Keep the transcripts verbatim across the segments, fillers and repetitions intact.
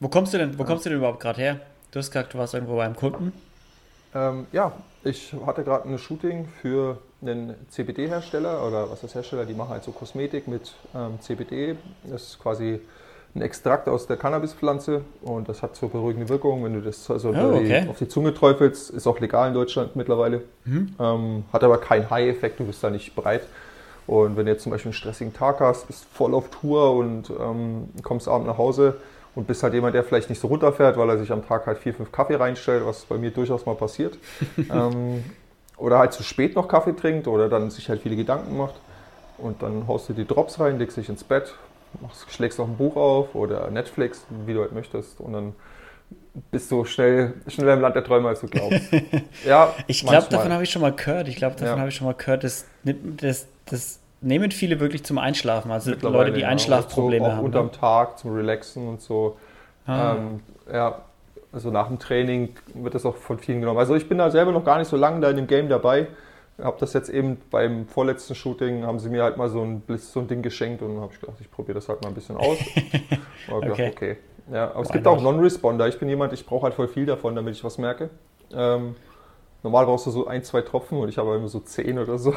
Wo kommst du denn, wo Ja. kommst du denn überhaupt gerade her? Du hast gesagt, du warst irgendwo beim Kunden. Ähm, ja, ich hatte gerade ein Shooting für einen C B D-Hersteller oder was ist Hersteller, die machen halt so Kosmetik mit ähm, C B D. Das ist quasi ein Extrakt aus der Cannabispflanze und das hat so beruhigende Wirkung, wenn du das also Oh, die, okay. auf die Zunge träufelst. Ist auch legal in Deutschland mittlerweile. Mhm. Ähm, hat aber keinen High-Effekt, du bist da nicht breit. Und wenn du jetzt zum Beispiel einen stressigen Tag hast, bist voll auf Tour und ähm, kommst abends nach Hause und bist halt jemand, der vielleicht nicht so runterfährt, weil er sich am Tag halt vier, fünf Kaffee reinstellt, was bei mir durchaus mal passiert. ähm, oder halt zu spät noch Kaffee trinkt oder dann sich halt viele Gedanken macht. Und dann haust du die Drops rein, legst dich ins Bett, machst, schlägst noch ein Buch auf oder Netflix, wie du halt möchtest. Und dann bist du schnell, schneller im Land der Träume, als du glaubst. Ja, Ich glaube, davon manchmal. habe ich schon mal gehört. Ich glaube, davon Ja, habe ich schon mal gehört. Das, nimmt- das, das nehmen viele wirklich zum Einschlafen. Also Leute, mittlerweile die ja. Und so Einschlafprobleme auch haben. Ne? unterm Tag zum Relaxen und so. Ah, Ähm, ja, also nach dem Training wird das auch von vielen genommen. Also ich bin da selber noch gar nicht so lange da in dem Game dabei. Habe das jetzt eben beim vorletzten Shooting, haben sie mir halt mal so ein, Blitz- so ein Ding geschenkt und dann habe ich gedacht, ich probiere das halt mal ein bisschen aus. Und habe gedacht, okay. okay. Ja, aber es Why gibt auch not? Non-Responder. Ich bin jemand, ich brauche halt voll viel davon, damit ich was merke. Ähm, normal brauchst du so ein, zwei Tropfen und ich habe immer so zehn oder so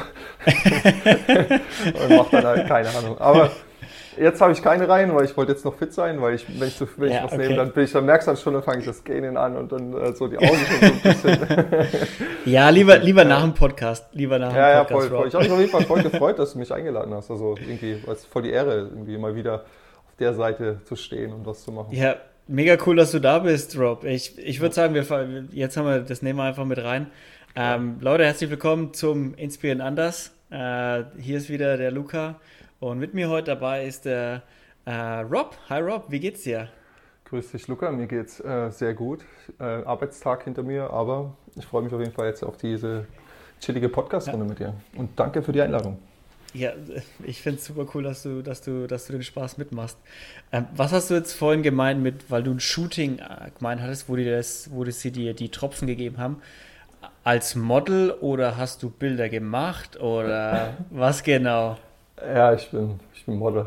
und mache dann halt keine Ahnung. Aber jetzt habe ich keine rein, weil ich wollte jetzt noch fit sein, weil ich, wenn ich, so, wenn ich Ja, was nehme, okay. dann bin ich, dann merkst du dann schon, dann fange ich das Gähnen an und dann äh, so die Augen schon so ein bisschen. Ja, lieber, Deswegen, lieber nach ja. dem Podcast. Lieber nach dem Ja, ja, voll, Podcast, voll. Rob. Ich habe mich auf jeden Fall voll gefreut, dass du mich eingeladen hast. Also irgendwie, weil es voll die Ehre, irgendwie mal wieder auf der Seite zu stehen und was zu machen. Ja, mega cool, dass du da bist, Rob. Ich, ich würde sagen, wir, fa- jetzt haben wir, das nehmen wir einfach mit rein. Klar. Ähm, Leute, herzlich willkommen zum Inspirieren anders. Äh, hier ist wieder der Luca und mit mir heute dabei ist der äh, Rob. Hi Rob, wie geht's dir? Grüß dich, Luca. Mir geht's äh, sehr gut. Äh, Arbeitstag hinter mir, aber ich freue mich auf jeden Fall jetzt auf diese chillige Ja, Podcast-Runde mit dir. Und danke für die Einladung. ja, ich finde es super cool, dass du, dass du, dass du den Spaß mitmachst. Ähm, was hast du jetzt vorhin gemeint mit, weil du ein Shooting äh, gemeint hattest, wo die das, wo das sie dir die Tropfen gegeben haben? Als Model oder hast du Bilder gemacht oder was genau? Ja, ich bin, ich bin Model.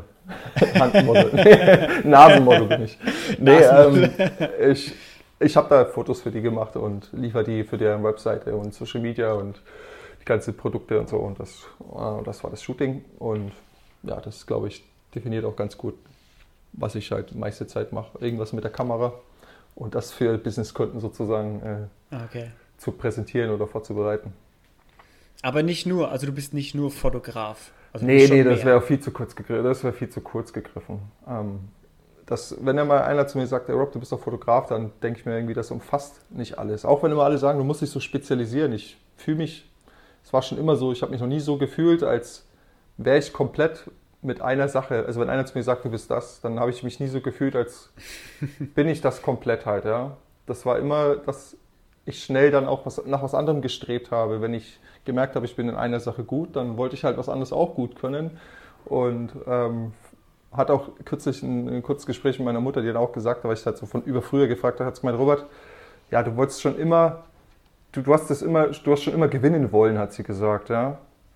Handmodel. Nasenmodel bin ich. Nee, Nasenmodel. ähm, ich, ich habe da Fotos für die gemacht und liefere die für deren Webseite und Social Media und die ganzen Produkte und so. Und das, äh, das war das Shooting. Und ja, das, glaube ich, definiert auch ganz gut, was ich halt die meiste Zeit mache. Irgendwas mit der Kamera und das für Businesskunden sozusagen äh, Okay. zu präsentieren oder vorzubereiten. Aber nicht nur, also du bist nicht nur Fotograf. Also du bist Nee, nee, schon das mehr. wäre viel zu kurz gegriffen. Das wäre viel zu kurz gegriffen. Ähm, das, wenn ja mal einer zu mir sagt, hey Rob, du bist doch Fotograf, dann denke ich mir irgendwie, das umfasst nicht alles. Auch wenn immer alle sagen, du musst dich so spezialisieren. Ich fühle mich, es war schon immer so, ich habe mich noch nie so gefühlt, als wäre ich komplett mit einer Sache. Also wenn einer zu mir sagt, du bist das, dann habe ich mich nie so gefühlt, als bin ich das komplett halt, ja. Das war immer, dass ich schnell dann auch was, nach was anderem gestrebt habe. Wenn ich gemerkt habe, ich bin in einer Sache gut, dann wollte ich halt was anderes auch gut können. Und ähm, hat auch kürzlich ein, ein kurzes Gespräch mit meiner Mutter, die hat auch gesagt, weil ich halt so von über früher gefragt habe, hat sie gemeint, Robert, ja, du wolltest schon immer, du, du hast das immer, du hast schon immer gewinnen wollen, hat sie gesagt, ja.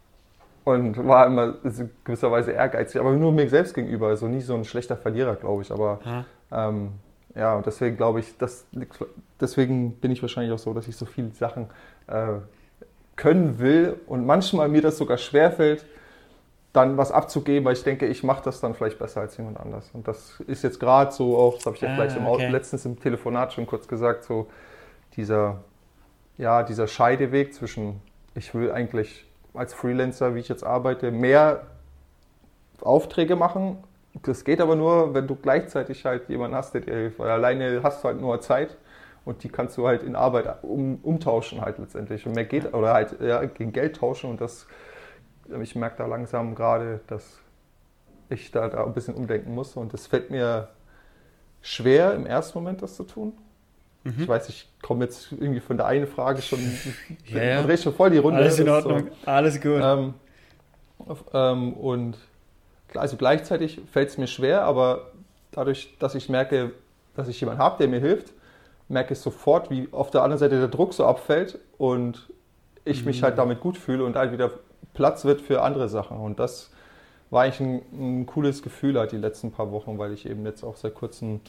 Und war immer gewisserweise ehrgeizig, aber nur mir selbst gegenüber, also nie so ein schlechter Verlierer, glaube ich. Aber Ha? ähm, ja, und deswegen glaube ich, das liegt, deswegen bin ich wahrscheinlich auch so, dass ich so viele Sachen äh, können will und manchmal mir das sogar schwerfällt, dann was abzugeben, weil ich denke, ich mache das dann vielleicht besser als jemand anders. Und das ist jetzt gerade so auch, das habe ich ja vielleicht im, Ah, Au- okay. letztens im Telefonat schon kurz gesagt, so dieser, ja, dieser Scheideweg zwischen, ich will eigentlich als Freelancer, wie ich jetzt arbeite, mehr Aufträge machen. Das geht aber nur, wenn du gleichzeitig halt jemanden hast, der dir hilft. Weil alleine hast du halt nur Zeit und die kannst du halt in Arbeit um, umtauschen halt letztendlich. Und mehr geht, oder halt ja, gegen Geld tauschen. Und das, ich merke da langsam gerade, dass ich da, da ein bisschen umdenken muss. Und es fällt mir schwer, im ersten Moment das zu tun. Ich Mhm. weiß, ich komme jetzt irgendwie von der einen Frage schon, Ja, man ja. dreht schon voll die Runde. Alles in Das ist so, Ordnung. Alles gut. ähm, auf- ähm, und klar, also gleichzeitig fällt es mir schwer, aber dadurch, dass ich merke, dass ich jemanden habe, der mir hilft, merke ich sofort, wie auf der anderen Seite der Druck so abfällt und ich mich halt Mhm. damit gut fühle und halt wieder Platz wird für andere Sachen. Und das war eigentlich ein, ein cooles Gefühl halt die letzten paar Wochen, weil ich eben jetzt auch seit kurzem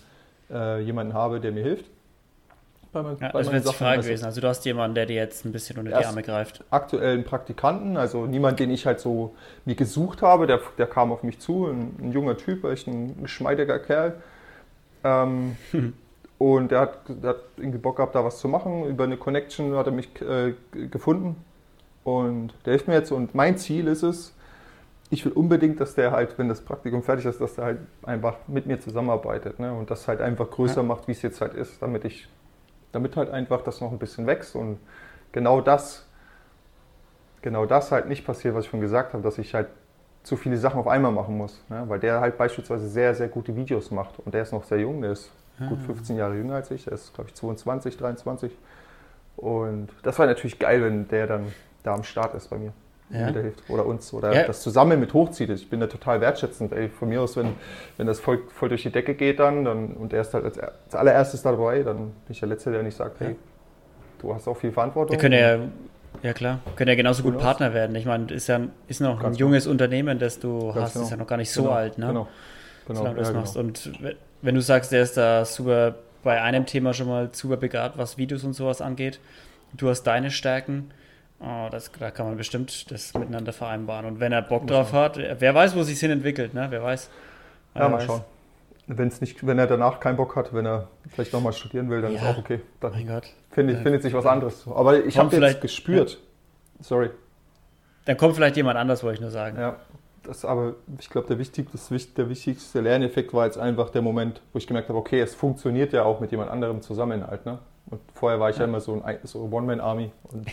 äh, jemanden habe, der mir hilft. Bei mein, ja, bei das wäre jetzt die Frage gewesen. Also du hast jemanden, der dir jetzt ein bisschen unter die Arme greift. Aktuell einen Praktikanten, also niemand, den ich halt so mir gesucht habe, der, der kam auf mich zu, ein, ein junger Typ, echt ein geschmeidiger Kerl. Ähm, hm. Und der hat, der hat irgendwie Bock gehabt, da was zu machen. Über eine Connection hat er mich äh, gefunden und der hilft mir jetzt. Und mein Ziel ist es, ich will unbedingt, dass der halt, wenn das Praktikum fertig ist, dass der halt einfach mit mir zusammenarbeitet, ne? Und das halt einfach größer ja. macht, wie es jetzt halt ist, damit ich damit halt einfach das noch ein bisschen wächst und genau das, genau das halt nicht passiert, was ich schon gesagt habe, dass ich halt zu viele Sachen auf einmal machen muss, ne? Weil der halt beispielsweise sehr, sehr gute Videos macht und der ist noch sehr jung, der ist ah. gut fünfzehn Jahre jünger als ich, der ist glaube ich zweiundzwanzig, dreiundzwanzig und das war natürlich geil, wenn der dann da am Start ist bei mir. Ja. Mir hilft oder uns oder ja. das zusammen mit hochzieht. Ich bin da total wertschätzend. Ey, von mir aus, wenn, wenn das voll, voll durch die Decke geht dann, dann und er ist halt als, als allererstes dabei, dann bin ich der Letzte, der nicht sagt, hey, du hast auch viel Verantwortung. Wir können ja, ja klar, können ja genauso gut Partner werden. Ich meine, ist ja ist noch ein junges genau. Unternehmen, das du Ganz hast, genau. ist ja noch gar nicht so genau. alt, ne? Genau. Genau. Solange du das ja, machst. genau. Und wenn du sagst, der ist da super bei einem Thema schon mal super begabt, was Videos und sowas angeht, du hast deine Stärken. Oh, das, da kann man bestimmt das miteinander vereinbaren. Und wenn er Bock drauf hat, wer weiß, wo es sich hin entwickelt, ne? Wer weiß. Ja, mal schauen. Wenn's nicht, wenn er danach keinen Bock hat, wenn er vielleicht nochmal studieren will, dann ja, ist auch okay. Dann mein Gott. Findet, findet sich was anderes. Aber ich habe jetzt gespürt. Ja. Sorry. Dann kommt vielleicht jemand anders, wollte ich nur sagen. Ja, das aber, ich glaube, der, wichtig, der wichtigste Lerneffekt war jetzt einfach der Moment, wo ich gemerkt habe, okay, es funktioniert ja auch mit jemand anderem zusammen halt, ne? Und vorher war ich ja, ja immer so ein so One-Man-Army.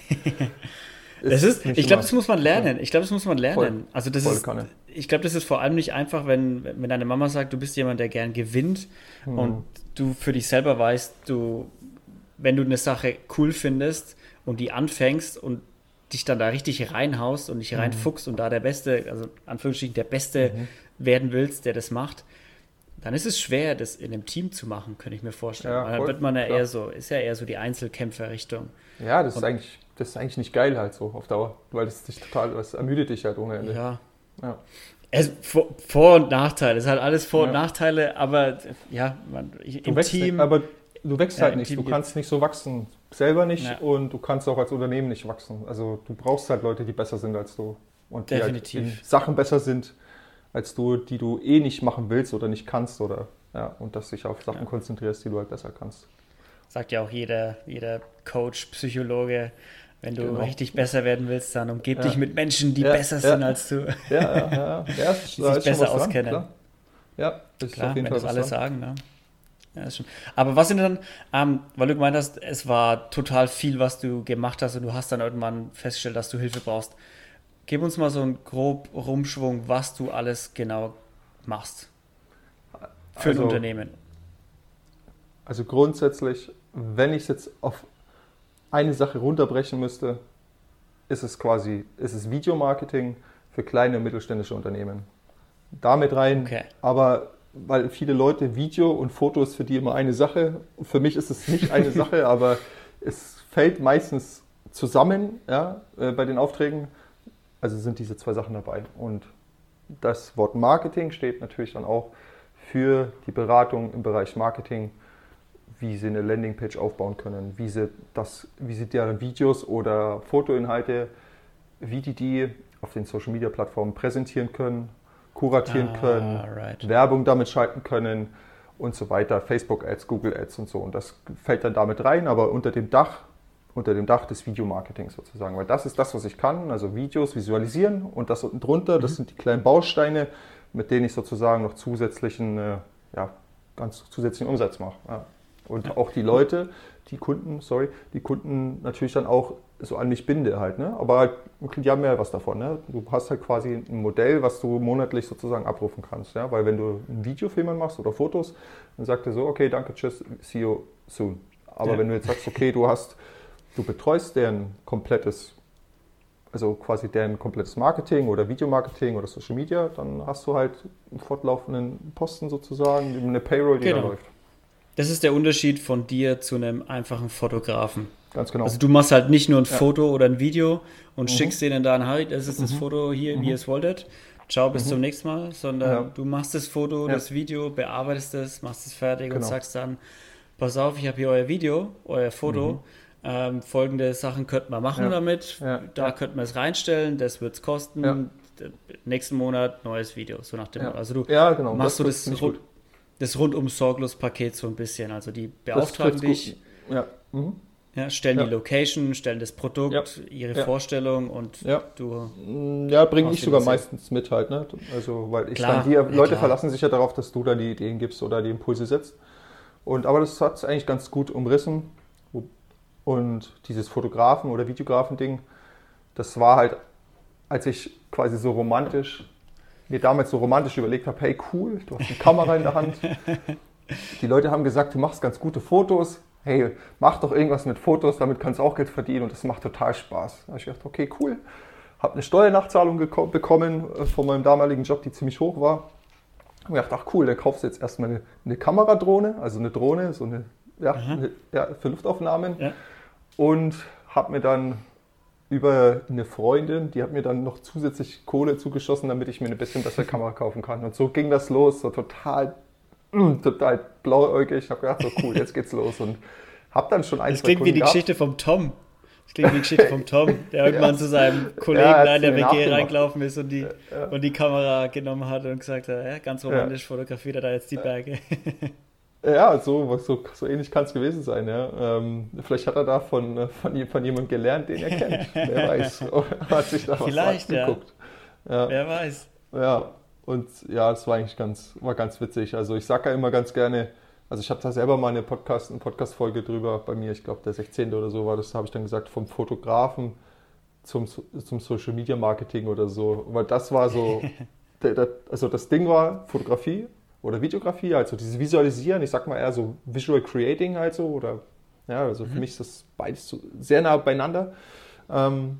Das ist, ich glaube, das muss man lernen. Ich glaube, das muss man lernen. Voll, also das ist, ich glaube, das ist vor allem nicht einfach, wenn, wenn deine Mama sagt, du bist jemand, der gern gewinnt hm. und du für dich selber weißt, du, wenn du eine Sache cool findest und die anfängst und dich dann da richtig reinhaust und dich reinfuchst mhm. und da der Beste, also Anführungsstrichen der Beste mhm. werden willst, der das macht, dann ist es schwer, das in einem Team zu machen, könnte ich mir vorstellen. Ja, dann wird man ja klar. eher so, ist ja eher so die Einzelkämpferrichtung. Ja, das ist eigentlich, das ist eigentlich nicht geil halt so auf Dauer, weil das dich total, das ermüdet dich halt ohne Ende. Ja. ja. Es, Vor-, Vor- und Nachteile, es hat alles Vor- ja. und Nachteile, aber ja, man, ich, im wächst, Team... Aber du wächst ja, halt nicht, du kannst nicht so wachsen, selber nicht ja. und du kannst auch als Unternehmen nicht wachsen. Also du brauchst halt Leute, die besser sind als du und die Definitiv. Halt in Sachen besser sind als du, die du eh nicht machen willst oder nicht kannst oder ja, und dass dich auf Sachen ja. konzentrierst, die du halt besser kannst. Sagt ja auch jeder, jeder Coach, Psychologe, wenn du genau. richtig besser werden willst, dann umgib ja. dich mit Menschen, die ja, besser ja. sind als du. Ja, ja, ja. ja ist, die sich besser auskennen. Dran, ja, das ist klar, auf jeden wenn Fall das alle sagen. Ne? Ja, ist schon. Aber was sind dann, ähm, weil du gemeint hast, es war total viel, was du gemacht hast und du hast dann irgendwann festgestellt, dass du Hilfe brauchst. Gib uns mal so einen grob Rumschwung, was du alles genau machst für also, ein Unternehmen. Also grundsätzlich, wenn ich es jetzt auf eine Sache runterbrechen müsste, ist es quasi, ist es Videomarketing für kleine und mittelständische Unternehmen. Damit rein, okay. aber weil viele Leute Video und Fotos für die immer eine Sache. Für mich ist es nicht eine Sache, aber es fällt meistens zusammen ja, äh, bei den Aufträgen. Also sind diese zwei Sachen dabei. Und das Wort Marketing steht natürlich dann auch für die Beratung im Bereich Marketing, wie sie eine Landingpage aufbauen können, wie sie, das, wie sie deren Videos oder Fotoinhalte, wie die die auf den Social-Media-Plattformen präsentieren können, kuratieren ah, können, right. Werbung damit schalten können und so weiter, Facebook-Ads, Google-Ads und so. Und das fällt dann damit rein, aber unter dem Dach, unter dem Dach des Videomarketings sozusagen. Weil das ist das, was ich kann, also Videos visualisieren und das unten drunter, mhm. das sind die kleinen Bausteine, mit denen ich sozusagen noch zusätzlichen, äh, ja, ganz zusätzlichen Umsatz mache. Ja. Und ja. auch die Leute, die Kunden, sorry, die Kunden natürlich dann auch so an mich binde halt, ne? Aber halt, die haben ja was davon, ne? Du hast halt quasi ein Modell, was du monatlich sozusagen abrufen kannst, ja? Weil wenn du ein Videofilm machst oder Fotos, dann sagt er so, okay, danke, tschüss, see you soon. Aber ja. wenn du jetzt sagst, okay, du hast, du betreust deren komplettes, also quasi deren komplettes Marketing oder Videomarketing oder Social Media, dann hast du halt einen fortlaufenden Posten sozusagen, eine Payroll, die genau. da läuft. Das ist der Unterschied von dir zu einem einfachen Fotografen. Ganz genau. Also du machst halt nicht nur ein ja. Foto oder ein Video und mhm. schickst denen dann, hey, das ist das mhm. Foto hier, mhm. wie ihr es wolltet. ciao, bis Mhm. zum nächsten Mal, sondern Ja. du machst das Foto, Ja. das Video, bearbeitest es, machst es fertig und Genau. sagst dann, pass auf, ich habe hier euer Video, euer Foto, Mhm. ähm, folgende Sachen könnten wir machen Ja. damit, Ja. da Ja. könnten wir es reinstellen, das wird es kosten, Ja. d- nächsten Monat neues Video, so nach dem Ja. Motto. Also du Ja, genau. machst so trifft das, ziemlich rund, gut. das rundum sorglos Paket so ein bisschen, also die Das beauftragen trifft's dich, gut. Ja. Mhm. ja, stellen Ja. die Location, stellen das Produkt, Ja. ihre Ja. Vorstellung und Ja. du, Mm, Ja, bringe ich sogar Ausfinanziert. meistens mit halt, ne? Also, weil ich Klar, dann die ja, Leute klar. verlassen sich ja darauf, dass du da die Ideen gibst oder die Impulse setzt. Und aber das hat es eigentlich ganz gut umrissen. Und dieses Fotografen- oder Videografen-Ding, das war halt, als ich quasi so romantisch, mir damals so romantisch überlegt habe, hey cool, du hast eine Kamera in der Hand. Die Leute haben gesagt, du machst ganz gute Fotos. Hey, mach doch irgendwas mit Fotos, damit kannst du auch Geld verdienen und das macht total Spaß. Da habe ich gedacht, okay, cool. Habe eine Steuernachzahlung geko- bekommen äh, von meinem damaligen Job, die ziemlich hoch war. Habe gedacht, ach cool, dann kaufst du jetzt erstmal eine, eine Kameradrohne, also eine Drohne, so eine, ja, eine ja, für Luftaufnahmen. ja. Und habe mir dann über eine Freundin, die hat mir dann noch zusätzlich Kohle zugeschossen, damit ich mir eine bisschen bessere Kamera kaufen kann. Und so ging das los, so total, mm, total blauäugig. Ich habe gedacht, so cool, jetzt geht's los. Und habe dann schon ein, Das zwei klingt wie Kunden die gehabt. Geschichte vom Tom. Das klingt wie die Geschichte vom Tom, der irgendwann Ja. zu seinem Kollegen Ja, da in der hat's W mir G nachgemacht. reingelaufen ist und die, Ja. und die Kamera genommen hat und gesagt hat, ja, ganz romantisch fotografiert er da jetzt die Berge. Ja, so, so, so ähnlich kann es gewesen sein. Ja. Ähm, vielleicht hat er da von, äh, von, je- von jemandem gelernt, den er kennt. Wer weiß. Hat sich da was Vielleicht, ja. angeguckt. Ja. Wer weiß. Ja, und ja, das war eigentlich ganz, war ganz witzig. Also ich sage ja immer ganz gerne, also ich habe da selber mal eine Podcast, eine Podcast-Folge drüber bei mir, ich glaube der sechzehnte oder so war das, habe ich dann gesagt, vom Fotografen zum, zum Social Media Marketing oder so. Weil das war so, der, der, also das Ding war Fotografie oder Videografie, also dieses Visualisieren, ich sag mal eher so Visual Creating halt so, oder ja, also für mich ist das beides so sehr nah beieinander. Ähm,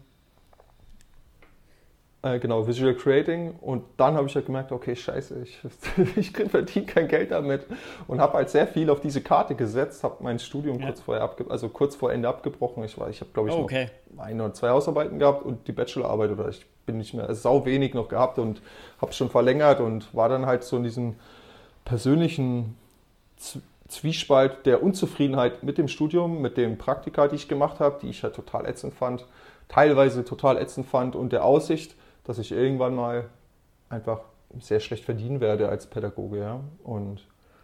äh, genau, Visual Creating, und dann habe ich halt gemerkt, okay, scheiße, ich, ich verdiene kein Geld damit und habe halt sehr viel auf diese Karte gesetzt, habe mein Studium Ja. kurz vorher abge also kurz vor Ende abgebrochen. Ich war, ich habe glaube ich Oh, okay. noch ein oder zwei Hausarbeiten gehabt und die Bachelorarbeit, oder ich bin nicht mehr, also sau wenig noch gehabt und habe schon verlängert und war dann halt so in diesem persönlichen Z- Zwiespalt der Unzufriedenheit mit dem Studium, mit den Praktika, die ich gemacht habe, die ich halt total ätzend fand, teilweise total ätzend fand, und der Aussicht, dass ich irgendwann mal einfach sehr schlecht verdienen werde als Pädagoge, ja, und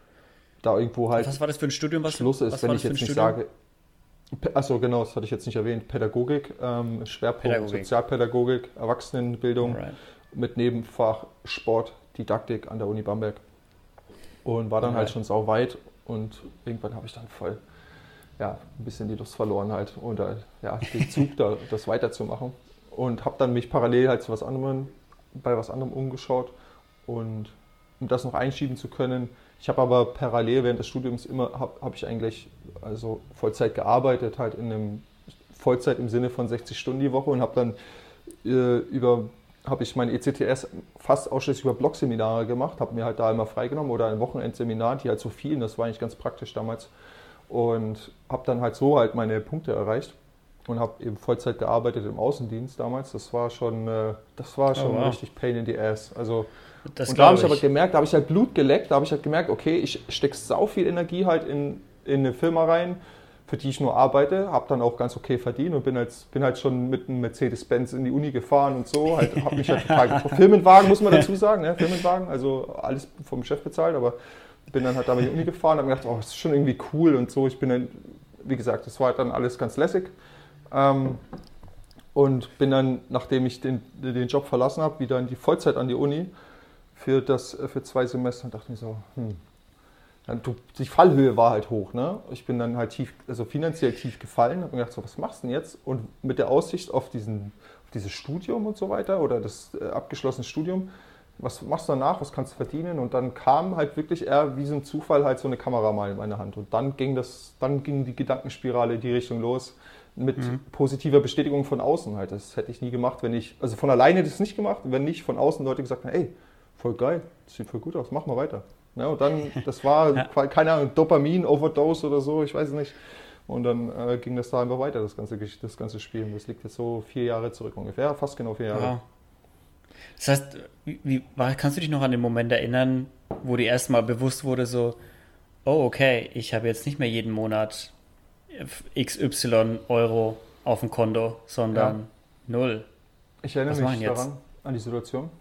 da irgendwo halt Was war das für ein Studium? Was, Schluss ist, was wenn war ich das für jetzt ein nicht Studium? sage, achso, genau, das hatte ich jetzt nicht erwähnt, Pädagogik, ähm, Schwerpunkt Pädagogik. Sozialpädagogik, Erwachsenenbildung, Alright. mit Nebenfach Sport, Didaktik an der Uni Bamberg, und war dann Alright. halt schon sau weit, und irgendwann habe ich dann voll, ja, ein bisschen die Lust verloren halt, oder ja, den Zug da, das weiterzumachen, und habe dann mich parallel halt zu was anderem, bei was anderem umgeschaut, und um das noch einschieben zu können, ich habe aber parallel während des Studiums immer, habe hab ich eigentlich also Vollzeit gearbeitet, halt in einem Vollzeit im Sinne von sechzig Stunden die Woche, und habe dann äh, über, habe ich mein E C T S fast ausschließlich über Blogseminare gemacht, habe mir halt da immer freigenommen oder ein Wochenendseminar, die halt so fielen, das war eigentlich ganz praktisch damals, und habe dann halt so halt meine Punkte erreicht und habe eben Vollzeit gearbeitet im Außendienst damals. Das war schon, äh, das war schon wow. richtig Pain in the Ass. Also Das und da habe ich glaube aber ich. gemerkt, da habe ich halt Blut geleckt, da habe ich halt gemerkt, okay, ich stecke sau viel Energie halt in, in eine Firma rein, für die ich nur arbeite, habe dann auch ganz okay verdient und bin halt, bin halt schon mit einem Mercedes-Benz in die Uni gefahren und so, halt, habe mich halt total gefreut. Firmenwagen, muss man dazu sagen, ne? Firmenwagen, also alles vom Chef bezahlt, aber bin dann halt da in die Uni gefahren, habe mir gedacht, oh, das ist schon irgendwie cool und so. Ich bin dann, wie gesagt, das war halt dann alles ganz lässig. Ähm, und bin dann, nachdem ich den, den Job verlassen habe, wieder in die Vollzeit an die Uni für, das, für zwei Semester, und dachte mir so, hm, dann, du, die Fallhöhe war halt hoch, ne? Ich bin dann halt tief, also finanziell tief gefallen, habe mir gedacht, so, was machst du denn jetzt? Und mit der Aussicht auf, diesen, auf dieses Studium und so weiter, oder das äh, abgeschlossene Studium, was machst du danach, was kannst du verdienen? Und dann kam halt wirklich eher wie so ein Zufall halt so eine Kamera mal in meine Hand. Und dann ging das, dann ging die Gedankenspirale in die Richtung los, mit mhm. positiver Bestätigung von außen halt. Das hätte ich nie gemacht, wenn ich, also von alleine hätte ich es nicht gemacht, wenn nicht von außen Leute gesagt haben, ey, voll geil, das sieht voll gut aus, mach mal weiter. Ja, und dann, das war, ja. keine Ahnung, Dopamin-Overdose oder so, ich weiß es nicht. Und dann äh, ging das da einfach weiter, das ganze, das ganze Spiel. Und das liegt jetzt so vier Jahre zurück ungefähr, fast genau vier Jahre. Ja. Das heißt, wie, wie, war- kannst du dich noch an den Moment erinnern, wo dir erstmal bewusst wurde, so, oh, okay, ich habe jetzt nicht mehr jeden Monat X Y Euro auf dem Konto, Ja, sondern null. ich erinnere Was mache ich mich jetzt? daran, an die Situation.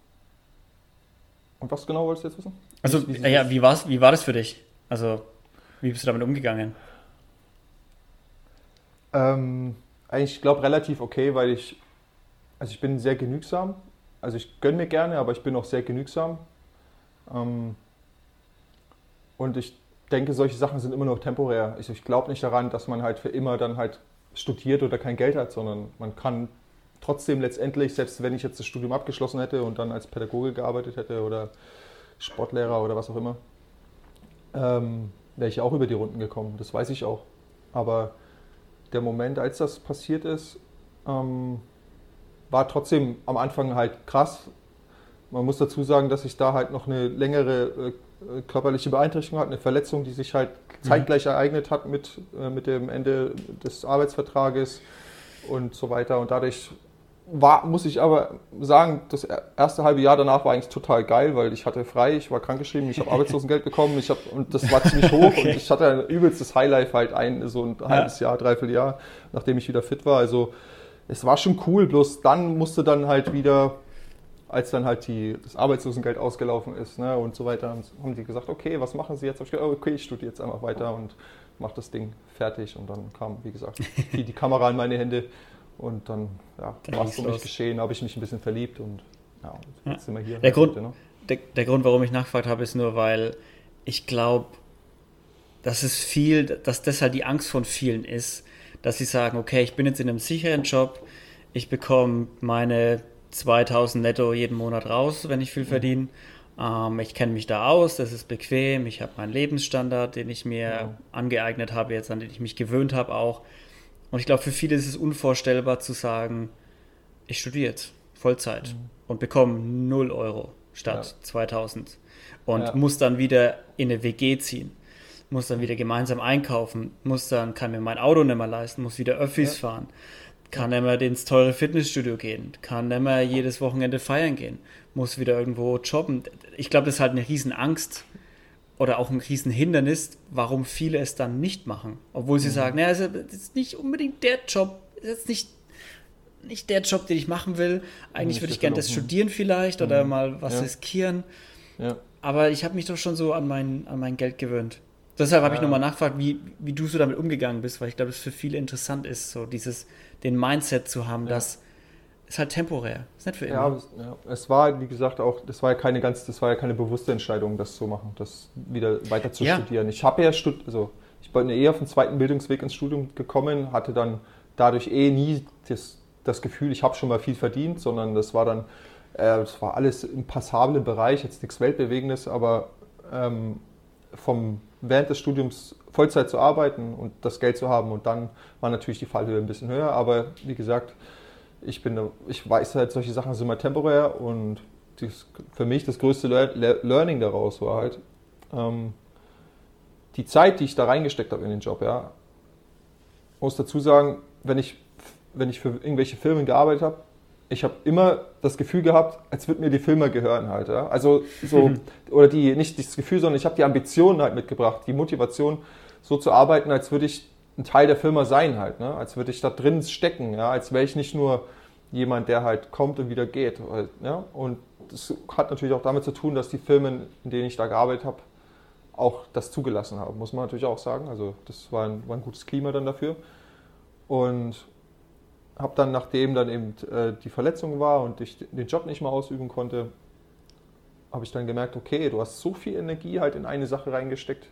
Und was genau wolltest du jetzt wissen? Wie, Also, ich- wie sich äh, ja, das. wie war's, wie war das für dich? Also, wie bist du damit umgegangen? Ähm, eigentlich, ich glaube, relativ okay, weil ich, also ich bin sehr genügsam. Also ich gönne mir gerne, aber ich bin auch sehr genügsam. Ähm, und ich denke, solche Sachen sind immer nur temporär. Also ich glaube nicht daran, dass man halt für immer dann halt studiert oder kein Geld hat, sondern man kann trotzdem letztendlich, selbst wenn ich jetzt das Studium abgeschlossen hätte und dann als Pädagoge gearbeitet hätte oder Sportlehrer oder was auch immer, ähm, wäre ich auch über die Runden gekommen. Das weiß ich auch. Aber der Moment, als das passiert ist, ähm, war trotzdem am Anfang halt krass. Man muss dazu sagen, dass ich da halt noch eine längere äh, körperliche Beeinträchtigung hatte, eine Verletzung, die sich halt Mhm. zeitgleich ereignet hat mit, äh, mit dem Ende des Arbeitsvertrages und so weiter. Und dadurch war, muss ich aber sagen, das erste halbe Jahr danach war eigentlich total geil, weil ich hatte frei, ich war krankgeschrieben, ich habe Arbeitslosengeld bekommen, ich hab, und das war ziemlich hoch und Okay. ich hatte ein übelstes Highlife halt ein, so ein Ja, halbes Jahr, dreiviertel Jahr, nachdem ich wieder fit war. Also es war schon cool, bloß dann musste dann halt wieder, als dann halt die, das Arbeitslosengeld ausgelaufen ist, ne, und so weiter, haben die gesagt, okay, was machen Sie jetzt? Hab ich gesagt, oh, okay, ich studiere jetzt einfach weiter und mache das Ding fertig. Und dann kam, wie gesagt, fiel die Kamera in meine Hände und dann ja, dann war es ging's um mich los. geschehen, habe ich mich ein bisschen verliebt und ja, Ja. jetzt sind wir hier Der halt Grund, heute. Ne? der, der Grund, warum ich nachgefragt habe, ist nur, weil ich glaube, dass es viel, dass das halt die Angst von vielen ist, dass sie sagen, okay, ich bin jetzt in einem sicheren Job, ich bekomme meine zweitausend netto jeden Monat raus, wenn ich viel Mhm. verdiene. Ähm, ich kenne mich da aus, das ist bequem, ich habe meinen Lebensstandard, den ich mir Genau. angeeignet habe, jetzt an den ich mich gewöhnt habe auch. Und ich glaube, für viele ist es unvorstellbar zu sagen, ich studiere jetzt Vollzeit Mhm. und bekomme null Euro Ja, statt zweitausend und ja, muss dann wieder in eine W G ziehen, muss dann wieder gemeinsam einkaufen, muss dann, kann mir mein Auto nicht mehr leisten, muss wieder ja, Öffis fahren, ja. kann nicht mehr ins teure Fitnessstudio gehen, kann nicht mehr jedes Wochenende feiern gehen, muss wieder irgendwo jobben. Ich glaube, das ist halt eine Riesenangst oder auch ein Riesenhindernis, warum viele es dann nicht machen. Obwohl sie Mhm. sagen, naja, also, das ist nicht unbedingt der Job, das ist jetzt nicht nicht der Job, den ich machen will. Eigentlich Nicht würde die ich gerne Erfüllung. das Mhm. studieren vielleicht oder Mhm. mal was Ja, riskieren. ja, Aber ich habe mich doch schon so an mein, an mein Geld gewöhnt. Deshalb habe ich nochmal ja. nachgefragt, wie, wie du so damit umgegangen bist, weil ich glaube, es für viele interessant ist, so dieses, den Mindset zu haben, Ja. dass es halt temporär, ist nicht für Ja, immer. aber es, ja, es war, wie gesagt, auch, das war ja keine ganz, das war ja keine bewusste Entscheidung, das zu machen, das wieder weiter zu Ja, studieren. Ich habe ja stud also ich bin eher auf den zweiten Bildungsweg ins Studium gekommen, hatte dann dadurch eh nie das, das Gefühl, ich habe schon mal viel verdient, sondern das war dann, äh, das war alles im passablen Bereich, jetzt nichts Weltbewegendes, aber ähm, vom während des Studiums Vollzeit zu arbeiten und das Geld zu haben und dann war natürlich die Fallhöhe ein bisschen höher, aber wie gesagt, ich, bin, ich weiß halt, solche Sachen sind immer temporär und das, für mich das größte Lear Le Learning daraus war halt ähm, die Zeit, die ich da reingesteckt habe in den Job. Ja, muss dazu sagen, wenn ich, wenn ich für irgendwelche Firmen gearbeitet habe, ich habe immer das Gefühl gehabt, als würden mir die Filme gehören halt. Ja? Also so, oder die, nicht das Gefühl, sondern ich habe die Ambitionen halt mitgebracht, die Motivation, so zu arbeiten, als würde ich ein Teil der Firma sein halt, ne? Als würde ich da drin stecken, ja? Als wäre ich nicht nur jemand, der halt kommt und wieder geht. Ja? Und das hat natürlich auch damit zu tun, dass die Firmen, in denen ich da gearbeitet habe, auch das zugelassen haben, muss man natürlich auch sagen. Also das war ein, war ein gutes Klima dann dafür. Und habe dann, nachdem dann eben äh, die Verletzung war und ich den Job nicht mehr ausüben konnte, habe ich dann gemerkt, okay, du hast so viel Energie halt in eine Sache reingesteckt,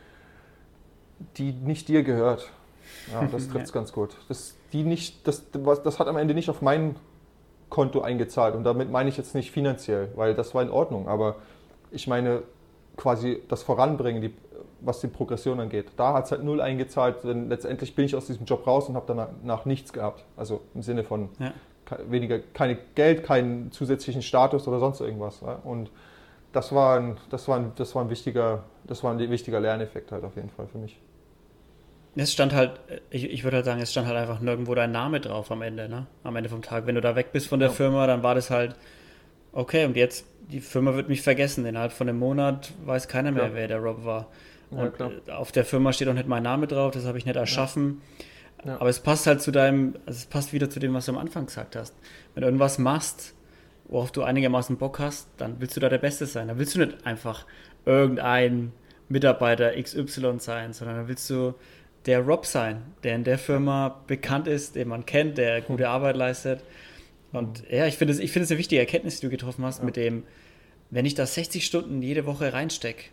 die nicht dir gehört. Ja, das trifft ja. es ganz gut. Das, die nicht, das, das hat am Ende nicht auf mein Konto eingezahlt. Und damit meine ich jetzt nicht finanziell, weil das war in Ordnung. Aber ich meine quasi das Voranbringen, die, was die Progression angeht. Da hat es halt null eingezahlt, denn letztendlich bin ich aus diesem Job raus und habe danach nichts gehabt. Also im Sinne von Ja. weniger, keine Geld, keinen zusätzlichen Status oder sonst irgendwas. Ja? Und das war ein, das war ein, das war ein wichtiger, das war ein wichtiger Lerneffekt halt auf jeden Fall für mich. Es stand halt, ich, ich würde halt sagen, es stand halt einfach nirgendwo dein Name drauf am Ende, ne? Am Ende vom Tag. Wenn du da weg bist von der Ja, Firma, dann war das halt, Okay, und jetzt, die Firma wird mich vergessen. Innerhalb von einem Monat weiß keiner mehr, Ja. wer der Rob war. Ja, Und klar. äh, auf der Firma steht auch nicht mein Name drauf, das habe ich nicht erschaffen. Ja. Aber es passt halt zu deinem, also es passt wieder zu dem, was du am Anfang gesagt hast. Wenn du irgendwas machst, worauf du einigermaßen Bock hast, dann willst du da der Beste sein. Dann willst du nicht einfach irgendein Mitarbeiter X Y sein, sondern dann willst du der Rob sein, der in der Firma bekannt ist, den man kennt, der gute Arbeit leistet. Und ja, ich finde es ich finde es eine wichtige Erkenntnis, die du getroffen hast, Ja. mit dem, wenn ich da sechzig Stunden jede Woche reinstecke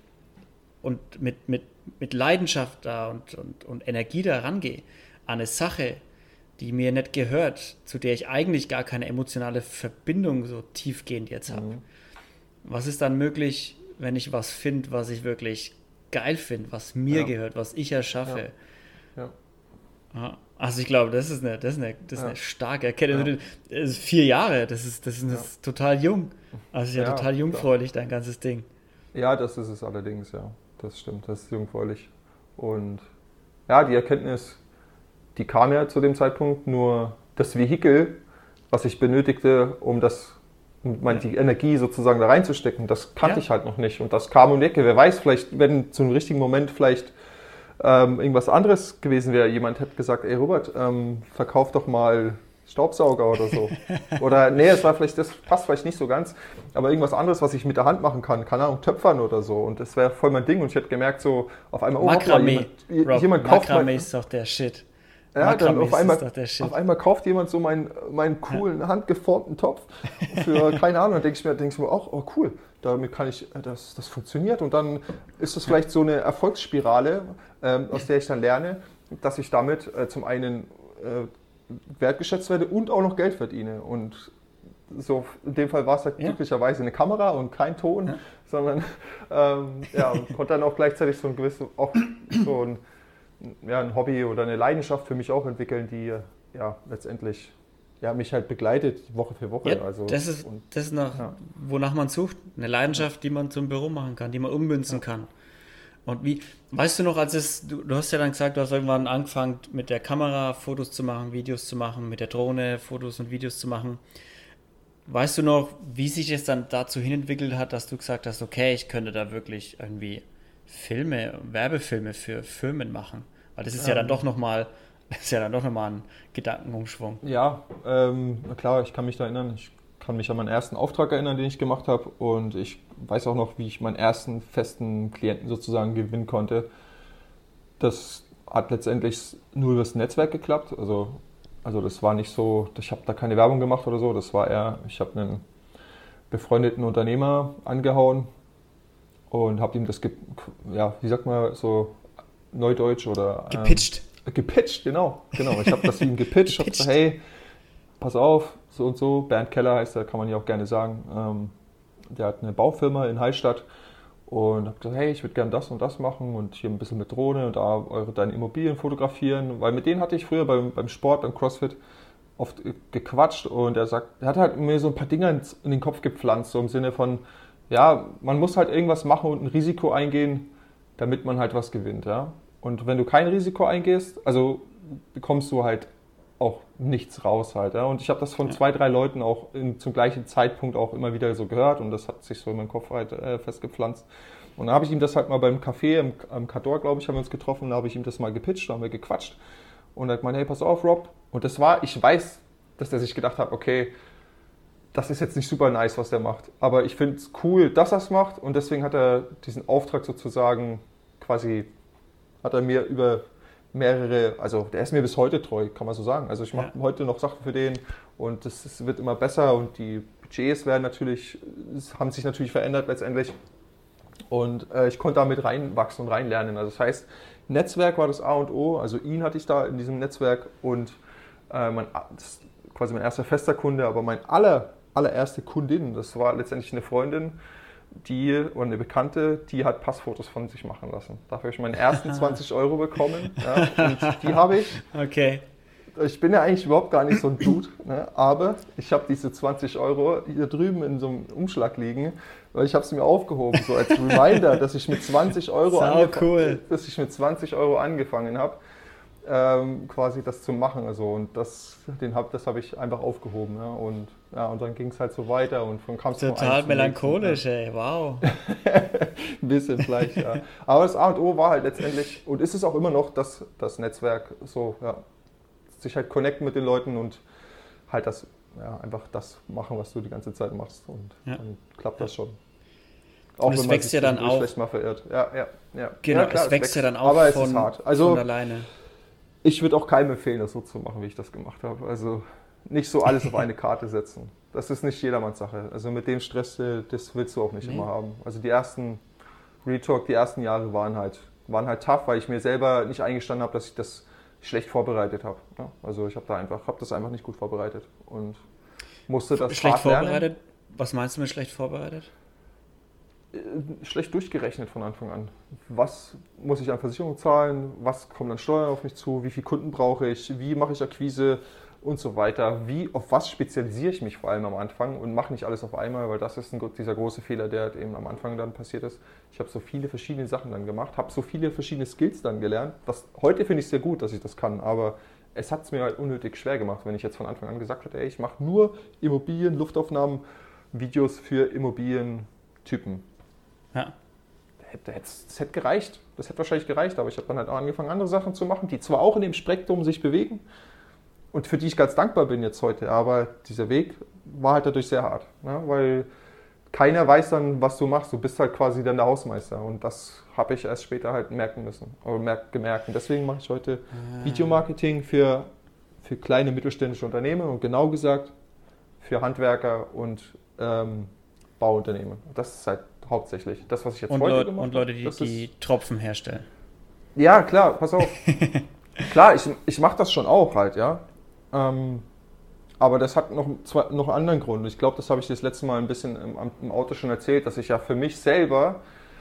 und mit, mit, mit Leidenschaft da und, und, und Energie da rangehe an eine Sache, die mir nicht gehört, zu der ich eigentlich gar keine emotionale Verbindung so tiefgehend jetzt habe. Mhm. Was ist dann möglich, wenn ich was finde, was ich wirklich geil finde, was mir Ja. gehört, was ich erschaffe? Ja. Ja. Also ich glaube, das ist eine, das ist eine, das ist Ja. eine starke Erkenntnis. Ja. Das ist vier Jahre, das ist, das ist, das ist total jung. Also ist ja, Ja, total jungfräulich, dein ganzes Ding. Ja, das ist es allerdings, ja. Das stimmt, das ist jungfräulich. Und ja, die Erkenntnis, die kam ja zu dem Zeitpunkt, nur das Vehikel, was ich benötigte, um das, um meine, die Energie sozusagen da reinzustecken, das kannte Ja. ich halt noch nicht. Und das kam um die Ecke. Wer weiß, vielleicht, wenn zu einem richtigen Moment vielleicht ähm, irgendwas anderes gewesen wäre, jemand hätte gesagt, ey Robert, ähm, verkauf doch mal Staubsauger oder so. Oder nee, es war vielleicht, das passt vielleicht nicht so ganz, aber irgendwas anderes, was ich mit der Hand machen kann, keine Ahnung, Töpfern oder so. Und das wäre voll mein Ding. Und ich hätte gemerkt, so auf einmal, oh, hoppla, Makramee, jemand, Rob, jemand kauft Makramee mein, ist doch der Shit. ja, dann Makramee auf einmal, ist doch der Shit. auf einmal kauft jemand so meinen, meinen coolen, handgeformten Topf für, keine Ahnung, dann denke ich mir, denke ich mir auch, oh cool, damit kann ich, das, das funktioniert. Und dann ist das vielleicht so eine Erfolgsspirale, ähm, aus der ich dann lerne, dass ich damit äh, zum einen äh, wertgeschätzt werde und auch noch Geld verdiene. Und so in dem Fall war es halt Ja. glücklicherweise eine Kamera und kein Ton, Ja. sondern ähm, ja, und konnte dann auch gleichzeitig so ein gewisses, auch so ein, ja, ein Hobby oder eine Leidenschaft für mich auch entwickeln, die ja letztendlich ja, mich halt begleitet Woche für Woche. Ja, also, das ist, und, das ist nach, ja. wonach man sucht. Eine Leidenschaft, die man zum Büro machen kann, die man ummünzen kann. Und wie, weißt du noch, als es, du, du hast ja dann gesagt, du hast irgendwann angefangen mit der Kamera Fotos zu machen, Videos zu machen, mit der Drohne Fotos und Videos zu machen. Weißt du noch, wie sich es dann dazu hinentwickelt hat, dass du gesagt hast, okay, ich könnte da wirklich irgendwie Filme, Werbefilme für Firmen machen? Weil das ist ja dann doch nochmal, das ist ja dann doch nochmal ein Gedankenumschwung. Ja, ähm, na klar, ich kann mich da erinnern. Ich kann mich an meinen ersten Auftrag erinnern, den ich gemacht habe. Und ich weiß auch noch, wie ich meinen ersten festen Klienten sozusagen gewinnen konnte. Das hat letztendlich nur über das Netzwerk geklappt. Also, also das war nicht so, ich habe da keine Werbung gemacht oder so. Das war eher, ich habe einen befreundeten Unternehmer angehauen und habe ihm das, ge- ja, wie sagt man so, Neudeutsch oder... ähm, Gepitcht. Gepitcht, genau. genau. Ich habe das ihm gepitcht, habe Gepitcht. gesagt, hey, pass auf, so und so, Bernd Keller heißt er, kann man ja auch gerne sagen. Ähm, der hat eine Baufirma in Hallstatt und habe gesagt, hey, ich würde gerne das und das machen und hier ein bisschen mit Drohne und da eure deine Immobilien fotografieren, weil mit denen hatte ich früher beim, beim Sport, beim CrossFit oft gequatscht und er sagt, er hat halt mir so ein paar Dinge ins- in den Kopf gepflanzt, so im Sinne von, ja, man muss halt irgendwas machen und ein Risiko eingehen, damit man halt was gewinnt, ja. Und wenn du kein Risiko eingehst, also bekommst du halt auch nichts raus halt. Ja? Und ich habe das von zwei, drei Leuten auch in, zum gleichen Zeitpunkt auch immer wieder so gehört und das hat sich so in meinem Kopf halt äh, festgepflanzt. Und dann habe ich ihm das halt mal beim Café, im, am Cador, glaube ich, haben wir uns getroffen, da habe ich ihm das mal gepitcht, da haben wir gequatscht und er hat gemeint, hey, pass auf, Rob. Und das war, ich weiß, dass er sich gedacht hat, okay, das ist jetzt nicht super nice, was der macht, aber ich finde es cool, dass er es macht und deswegen hat er diesen Auftrag sozusagen quasi, hat er mir über mehrere, also der ist mir bis heute treu, kann man so sagen. Also ich mache Ja. heute noch Sachen für den und das ist, wird immer besser und die Budgets werden natürlich, es haben sich natürlich verändert letztendlich und äh, ich konnte damit reinwachsen und reinlernen. Also das heißt, Netzwerk war das A und O, also ihn hatte ich da in diesem Netzwerk und äh, mein, das ist quasi mein erster fester Kunde, aber mein aller, allererste Kundin, das war letztendlich eine Freundin, die, oder eine Bekannte, die hat Passfotos von sich machen lassen. Dafür habe ich meinen ersten zwanzig Euro bekommen. Ja, und die habe ich, Okay. ich bin ja eigentlich überhaupt gar nicht so ein Dude, ne, aber ich habe diese zwanzig Euro hier drüben in so einem Umschlag liegen, weil ich habe sie mir aufgehoben, so als Reminder, dass ich mit zwanzig Euro, Sau angef- cool. dass ich mit zwanzig Euro angefangen habe. ähm, quasi das zu machen. Also, und das, den hab, das habe ich einfach aufgehoben. Ja, und, ja, und dann ging es halt so weiter und von kam es Total melancholisch, nächsten, ey, wow. Ein bisschen vielleicht, ja. Aber das A und O war halt letztendlich, und ist es auch immer noch, das, das Netzwerk, so, ja, sich halt connecten mit den Leuten und halt das, ja, einfach das machen, was du die ganze Zeit machst. Und ja. dann klappt das schon. Auch und es wenn wächst ja dann auch. Mal verirrt. Ja, ja, ja. Genau, ja, klar, es, wächst es wächst ja dann auch aber von, es ist hart. Also, von alleine. Ich würde auch keinem empfehlen, das so zu machen, wie ich das gemacht habe. Also nicht so alles auf eine Karte setzen. Das ist nicht jedermanns Sache. Also mit dem Stress, das willst du auch nicht nee. immer haben. Also die ersten Retalk, die ersten Jahre waren halt, waren halt tough, weil ich mir selber nicht eingestanden habe, dass ich das schlecht vorbereitet habe. Ja, also ich habe da einfach, habe das einfach nicht gut vorbereitet und musste das schlecht hart vorbereitet? lernen. Was meinst du mit schlecht vorbereitet? Schlecht durchgerechnet von Anfang an. Was muss ich an Versicherung zahlen? Was kommen dann Steuern auf mich zu? Wie viele Kunden brauche ich? Wie mache ich Akquise? Und so weiter. Wie, auf was spezialisiere ich mich vor allem am Anfang und mache nicht alles auf einmal, weil das ist ein, dieser große Fehler, der eben am Anfang dann passiert ist. Ich habe so viele verschiedene Sachen dann gemacht, habe so viele verschiedene Skills dann gelernt. Was, heute finde ich sehr gut, dass ich das kann, aber es hat es mir halt unnötig schwer gemacht, wenn ich jetzt von Anfang an gesagt hätte, ey, ich mache nur Immobilien, Luftaufnahmen, Videos für Immobilientypen. Ja. Das hätte gereicht, das hätte wahrscheinlich gereicht, aber ich habe dann halt auch angefangen, andere Sachen zu machen, die zwar auch in dem Spektrum sich bewegen und für die ich ganz dankbar bin jetzt heute, aber dieser Weg war halt dadurch sehr hart, ne? Weil keiner weiß dann, was du machst, du bist halt quasi dann der Hausmeister und das habe ich erst später halt merken müssen, oder gemerkt und deswegen mache ich heute ah. Videomarketing für, für kleine mittelständische Unternehmen und genau gesagt für Handwerker und ähm, Bauunternehmen. Das ist halt hauptsächlich das, was ich jetzt und heute Leute, gemacht habe. Und Leute, die, die Tropfen herstellen. Ja, klar, pass auf. Klar, ich, ich mache das schon auch halt, ja. Ähm, aber das hat noch, zwei, noch einen anderen Grund. Ich glaube, das habe ich das letzte Mal ein bisschen im, im Auto schon erzählt, dass ich ja für mich selber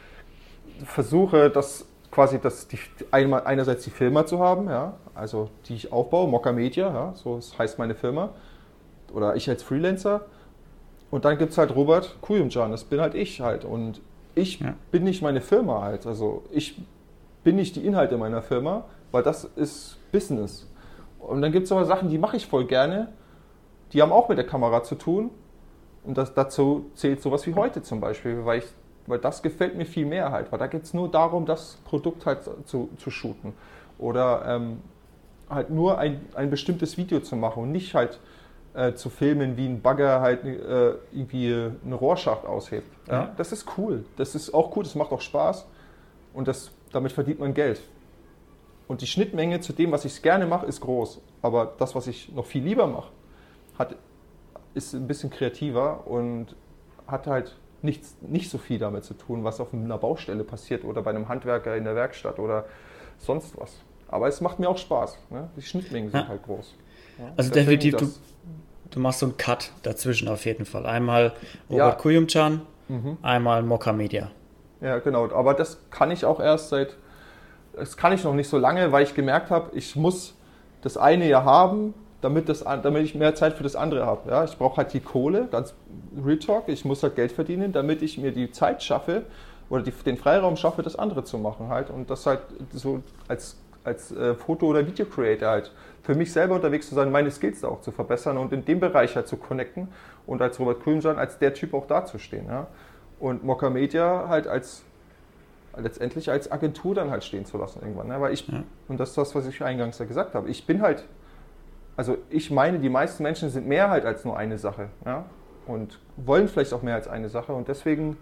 versuche, das quasi das, die, einmal, einerseits die Firma zu haben, ja, also die ich aufbaue, Mokka Media, ja, so heißt meine Firma. Oder ich als Freelancer. Und dann gibt es halt Robert Kuyumcan, das bin halt ich halt. Und ich ja. bin nicht meine Firma halt. Also ich bin nicht die Inhalte meiner Firma, weil das ist Business. Und dann gibt es aber Sachen, die mache ich voll gerne, die haben auch mit der Kamera zu tun. Und das, dazu zählt sowas wie heute zum Beispiel, weil, ich, weil das gefällt mir viel mehr halt. Weil da geht es nur darum, das Produkt halt zu, zu shooten. Oder ähm, halt nur ein, ein bestimmtes Video zu machen und nicht halt Äh, zu filmen, wie ein Bagger halt äh, irgendwie eine Rohrschacht aushebt. Ja? Ja. Das ist cool. Das ist auch cool, das macht auch Spaß und das, damit verdient man Geld. Und die Schnittmenge zu dem, was ich gerne mache, ist groß. Aber das, was ich noch viel lieber mache, hat, ist ein bisschen kreativer und hat halt nichts, nicht so viel damit zu tun, was auf einer Baustelle passiert oder bei einem Handwerker in der Werkstatt oder sonst was. Aber es macht mir auch Spaß. Ne? Die Schnittmengen sind ja. halt groß. Ja? Also definitiv, du, du machst so einen Cut dazwischen auf jeden Fall. Einmal Robert ja. Kuyumcan, mhm. einmal Mokka Media. Ja, genau. Aber das kann ich auch erst seit, das kann ich noch nicht so lange, weil ich gemerkt habe, ich muss das eine ja haben, damit, das, damit ich mehr Zeit für das andere habe. Ja? Ich brauche halt die Kohle, ganz Real Talk, ich muss halt Geld verdienen, damit ich mir die Zeit schaffe oder die, den Freiraum schaffe, das andere zu machen halt. Und das halt so als als äh, Foto- oder Video-Creator halt für mich selber unterwegs zu sein, meine Skills da auch zu verbessern und in dem Bereich halt zu connecten und als Robert Kuyumcan als der Typ auch dazustehen. Ja? Und Mokka Media halt als letztendlich als Agentur dann halt stehen zu lassen irgendwann. Ne? Weil ich, ja. Und das ist das, was ich eingangs ja gesagt habe, ich bin halt, also ich meine, die meisten Menschen sind mehr halt als nur eine Sache, ja? Und wollen vielleicht auch mehr als eine Sache und deswegen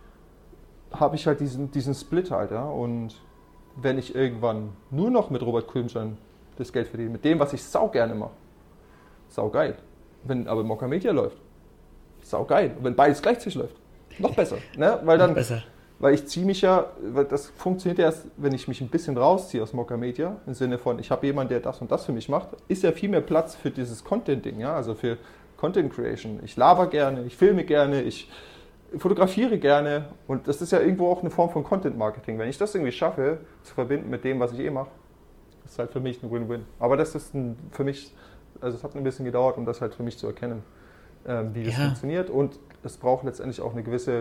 habe ich halt diesen, diesen Split halt, ja, und wenn ich irgendwann nur noch mit Robert Kuyumcan das Geld verdiene, mit dem, was ich sau gerne mache, sau geil. Wenn aber Mokka Media läuft, sau geil. Und wenn beides gleichzeitig läuft, noch besser. Ne? Weil dann, besser. Weil ich ziehe mich ja, weil das funktioniert erst, wenn ich mich ein bisschen rausziehe aus Mokka Media, im Sinne von, ich habe jemanden, der das und das für mich macht, ist ja viel mehr Platz für dieses Content-Ding, ja, also für Content Creation. Ich laber gerne, ich filme gerne, ich fotografiere gerne und das ist ja irgendwo auch eine Form von Content Marketing. Wenn ich das irgendwie schaffe, zu verbinden mit dem, was ich eh mache, ist halt für mich ein Win-Win. Aber das ist ein, für mich, also es hat ein bisschen gedauert, um das halt für mich zu erkennen, ähm, wie das ja. funktioniert und es braucht letztendlich auch eine gewisse,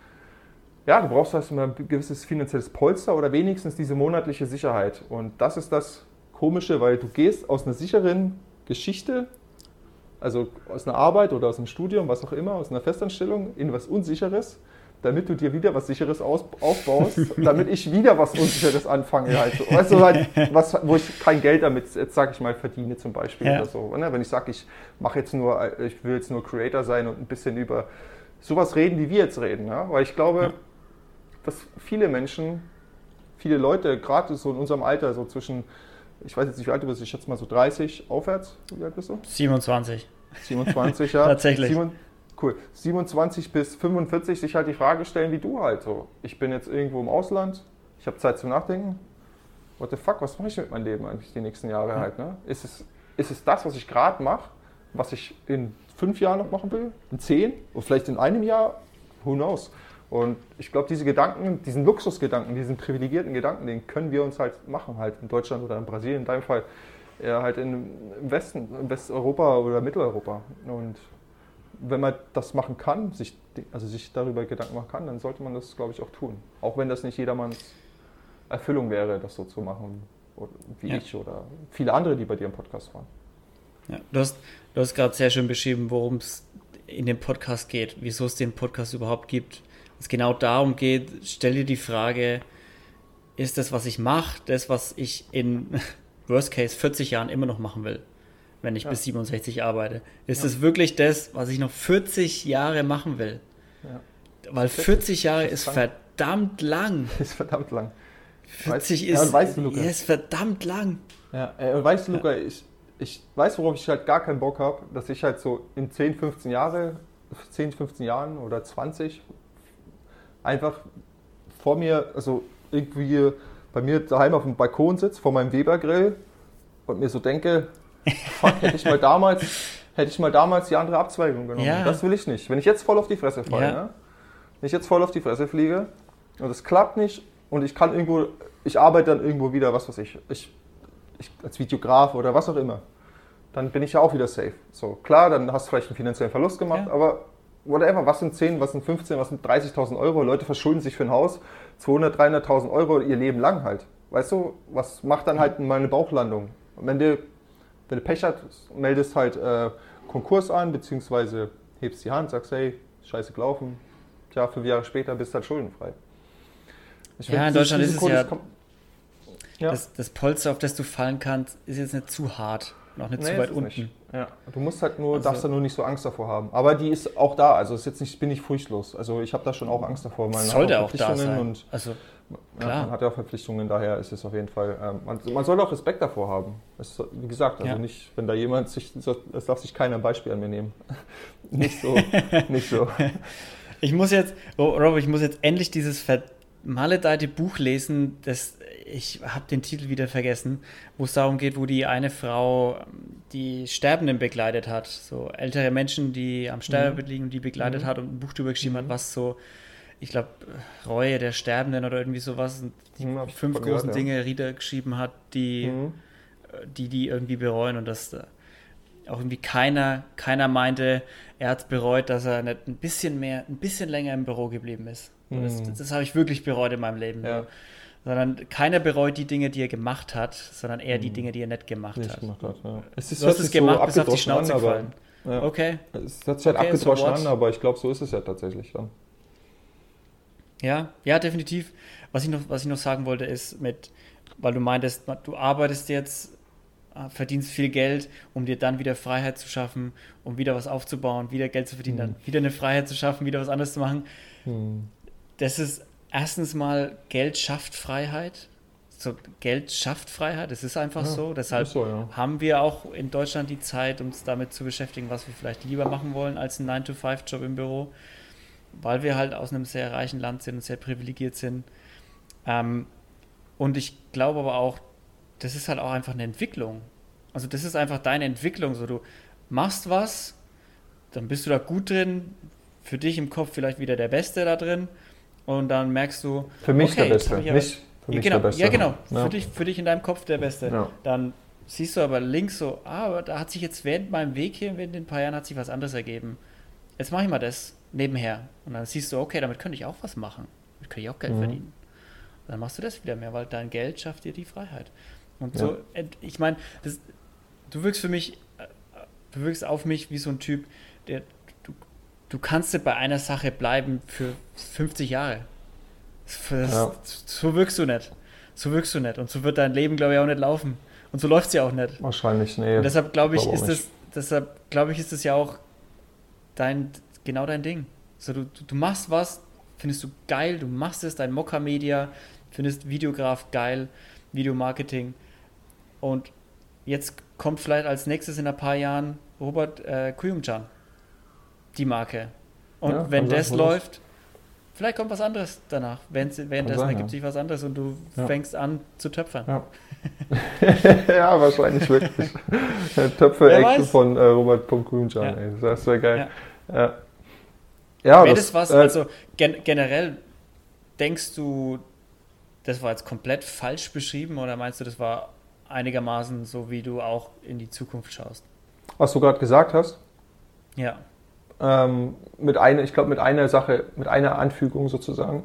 ja, du brauchst halt ein gewisses finanzielles Polster oder wenigstens diese monatliche Sicherheit und das ist das Komische, weil du gehst aus einer sicheren Geschichte, also aus einer Arbeit oder aus einem Studium, was auch immer, aus einer Festanstellung, in was Unsicheres, damit du dir wieder was Sicheres aus, aufbaust, damit ich wieder was Unsicheres anfange. Halt. Weißt du, halt, was, wo ich kein Geld damit, jetzt sage ich mal, verdiene zum Beispiel ja. oder so. Ne? Wenn ich sage, ich mache jetzt nur, ich will jetzt nur Creator sein und ein bisschen über sowas reden, wie wir jetzt reden. Ja? Weil ich glaube, ja. dass viele Menschen, viele Leute, gerade so in unserem Alter, so zwischen, ich weiß jetzt nicht, wie alt du bist, ich schätze mal so dreißig aufwärts. Wie alt bist du? siebenundzwanzig. siebenundzwanzig, ja. Tatsächlich. Sieben, cool. siebenundzwanzig bis fünfundvierzig sich halt die Frage stellen, wie du halt so. Ich bin jetzt irgendwo im Ausland, ich habe Zeit zum Nachdenken. What the fuck, was mache ich mit meinem Leben eigentlich die nächsten Jahre ja. halt? Ne? Ist es, ist es das, was ich gerade mache, was ich in fünf Jahren noch machen will? In zehn? Oder vielleicht in einem Jahr? Who knows? Und ich glaube, diese Gedanken, diesen Luxusgedanken, diesen privilegierten Gedanken, den können wir uns halt machen, halt in Deutschland oder in Brasilien, in deinem Fall, eher halt in, im Westen, in Westeuropa oder Mitteleuropa. Und wenn man das machen kann, sich, also sich darüber Gedanken machen kann, dann sollte man das, glaube ich, auch tun. Auch wenn das nicht jedermanns Erfüllung wäre, das so zu machen, wie ja. ich oder viele andere, die bei dir im Podcast waren. Ja, du hast, du hast gerade sehr schön beschrieben, worum es in dem Podcast geht, wieso es den Podcast überhaupt gibt. Es genau darum geht, stell dir die Frage, ist das, was ich mache, das, was ich in Worst Case vierzig Jahren immer noch machen will, wenn ich ja. bis siebenundsechzig arbeite? Ist ja. das wirklich das, was ich noch vierzig Jahre machen will? Ja. Weil vierzig Jahre ist, ist verdammt lang. Ist verdammt lang. vierzig weißt, ist, ja, weißt du, Luca, ist verdammt lang. Ja, und weißt du, Luca, ich, ich weiß, worauf ich halt gar keinen Bock habe, dass ich halt so in zehn, fünfzehn Jahre, zehn, fünfzehn Jahren oder zwanzig einfach vor mir, also irgendwie bei mir daheim auf dem Balkon sitze, vor meinem Weber-Grill und mir so denke, fuck, hätte ich mal damals, hätte ich mal damals die andere Abzweigung genommen. Ja. Das will ich nicht. Wenn ich jetzt voll auf die Fresse falle, ja. ne? wenn ich jetzt voll auf die Fresse fliege und es klappt nicht und ich kann irgendwo, ich arbeite dann irgendwo wieder, was weiß ich, ich, ich als Videograf oder was auch immer, dann bin ich ja auch wieder safe. So, klar, dann hast du vielleicht einen finanziellen Verlust gemacht, ja. aber whatever, was sind zehn, was sind fünfzehn, was sind dreißigtausend Euro? Leute verschulden sich für ein Haus zweihundert, dreihunderttausend Euro ihr Leben lang halt. Weißt du, was macht dann halt mal eine Bauchlandung? Und wenn du, wenn du Pech hast, meldest halt äh, Konkurs an, beziehungsweise hebst die Hand, sagst, hey, scheiße gelaufen. Tja, fünf Jahre später bist du halt schuldenfrei. Ich ja, in Deutschland ist es ja, kommt, ja. Das, das Polster, auf das du fallen kannst, ist jetzt nicht zu hart. Noch nicht nee, zu weit unten. Nicht. Ja, du musst halt nur, also, darfst da nur nicht so Angst davor haben. Aber die ist auch da, also ist jetzt nicht, bin ich furchtlos. Also ich habe da schon auch Angst davor. Man sollte auch, auch da sein. Und, also, klar. Ja, man hat ja auch Verpflichtungen, daher ist es auf jeden Fall, ähm, man, man soll auch Respekt davor haben. Das, wie gesagt, also ja. nicht, wenn da jemand sich, das darf sich keiner ein Beispiel an mir nehmen. nicht so, nicht so. Ich muss jetzt, oh, Rob, ich muss jetzt endlich dieses vermaledeite Buch lesen, das ich habe den Titel wieder vergessen, wo es darum geht, wo die eine Frau die Sterbenden begleitet hat, so ältere Menschen, die am Sterbebett liegen, die begleitet mhm. hat und ein Buch drüber geschrieben mhm. hat, was so, ich glaube, Reue der Sterbenden oder irgendwie sowas, die mhm, fünf großen gehört, Dinge ja. Rieder geschrieben hat, die, mhm. die die irgendwie bereuen und das auch irgendwie keiner, keiner meinte, er hat es bereut, dass er nicht ein bisschen mehr, ein bisschen länger im Büro geblieben ist. Mhm. Das, das habe ich wirklich bereut in meinem Leben. Ja. Sondern keiner bereut die Dinge, die er gemacht hat, sondern eher die Dinge, die er nicht gemacht nicht hat. Gemacht hat ja. Es ist, du hast es gemacht, so bis auf die Schnauze an, gefallen. Aber, ja. Okay. Es hat sich halt okay, abgedroschen so an, aber ich glaube, so ist es ja tatsächlich dann. Ja, ja, definitiv. Was ich noch, was ich noch sagen wollte ist, mit, weil du meintest, du arbeitest jetzt, verdienst viel Geld, um dir dann wieder Freiheit zu schaffen, um wieder was aufzubauen, wieder Geld zu verdienen, hm. dann wieder eine Freiheit zu schaffen, wieder was anderes zu machen. Hm. Das ist erstens mal, Geld schafft Freiheit. So, Geld schafft Freiheit, das ist einfach ja, so. Deshalb so, ja. haben wir auch in Deutschland die Zeit, uns damit zu beschäftigen, was wir vielleicht lieber machen wollen als ein nine to five Job im Büro, weil wir halt aus einem sehr reichen Land sind und sehr privilegiert sind. Ähm, und ich glaube aber auch, das ist halt auch einfach eine Entwicklung. Also das ist einfach deine Entwicklung. So, du machst was, dann bist du da gut drin, für dich im Kopf vielleicht wieder der Beste da drin und dann merkst du, für mich okay, der Beste, nicht für mich genau, der Beste. Ja, genau, ja. Für, dich, für dich in deinem Kopf der Beste. Ja. Dann siehst du aber links so, ah, aber da hat sich jetzt während meinem Weg hier, während den paar Jahren hat sich was anderes ergeben. Jetzt mache ich mal das nebenher. Und dann siehst du, okay, damit könnte ich auch was machen. Damit könnte ich auch Geld mhm. verdienen. Und dann machst du das wieder mehr, weil dein Geld schafft dir die Freiheit. Und Ja. so, ich meine, du wirkst für mich, du wirkst auf mich wie so ein Typ, der, du, du kannst nicht bei einer Sache bleiben für fünfzig Jahre. Das, Ja. So wirkst du nicht. So wirkst du nicht. Und so wird dein Leben, glaube ich, auch nicht laufen. Und so läuft es ja auch nicht. Wahrscheinlich, nee. Und deshalb glaube ich, Glaub auch ist nicht. das, deshalb glaube ich, ist das ja auch dein, genau dein Ding. So, du, du machst was, findest du geil, du machst es, dein Mokka-Media, findest Videograf geil, Videomarketing. Und jetzt kommt vielleicht als nächstes in ein paar Jahren Robert äh, Kuyumcan, die Marke. Und Ja, wenn kann sein, das wo das- läuft, vielleicht kommt was anderes danach. Während, währenddessen sein, ergibt ja. sich was anderes und du Ja. fängst an zu töpfern. Ja. Ja, wahrscheinlich wirklich. Töpfe-Action weiß. von äh, Robert Kuyumcan, Ja. ey. Das wäre geil. Ja. Ja, ja Wäre das was, äh, also gen generell denkst du, das war jetzt komplett falsch beschrieben oder meinst du, das war einigermaßen so, wie du auch in die Zukunft schaust? was du gerade gesagt hast, Ja. ähm, mit einer, ich glaube, mit einer Sache, mit einer Anfügung sozusagen,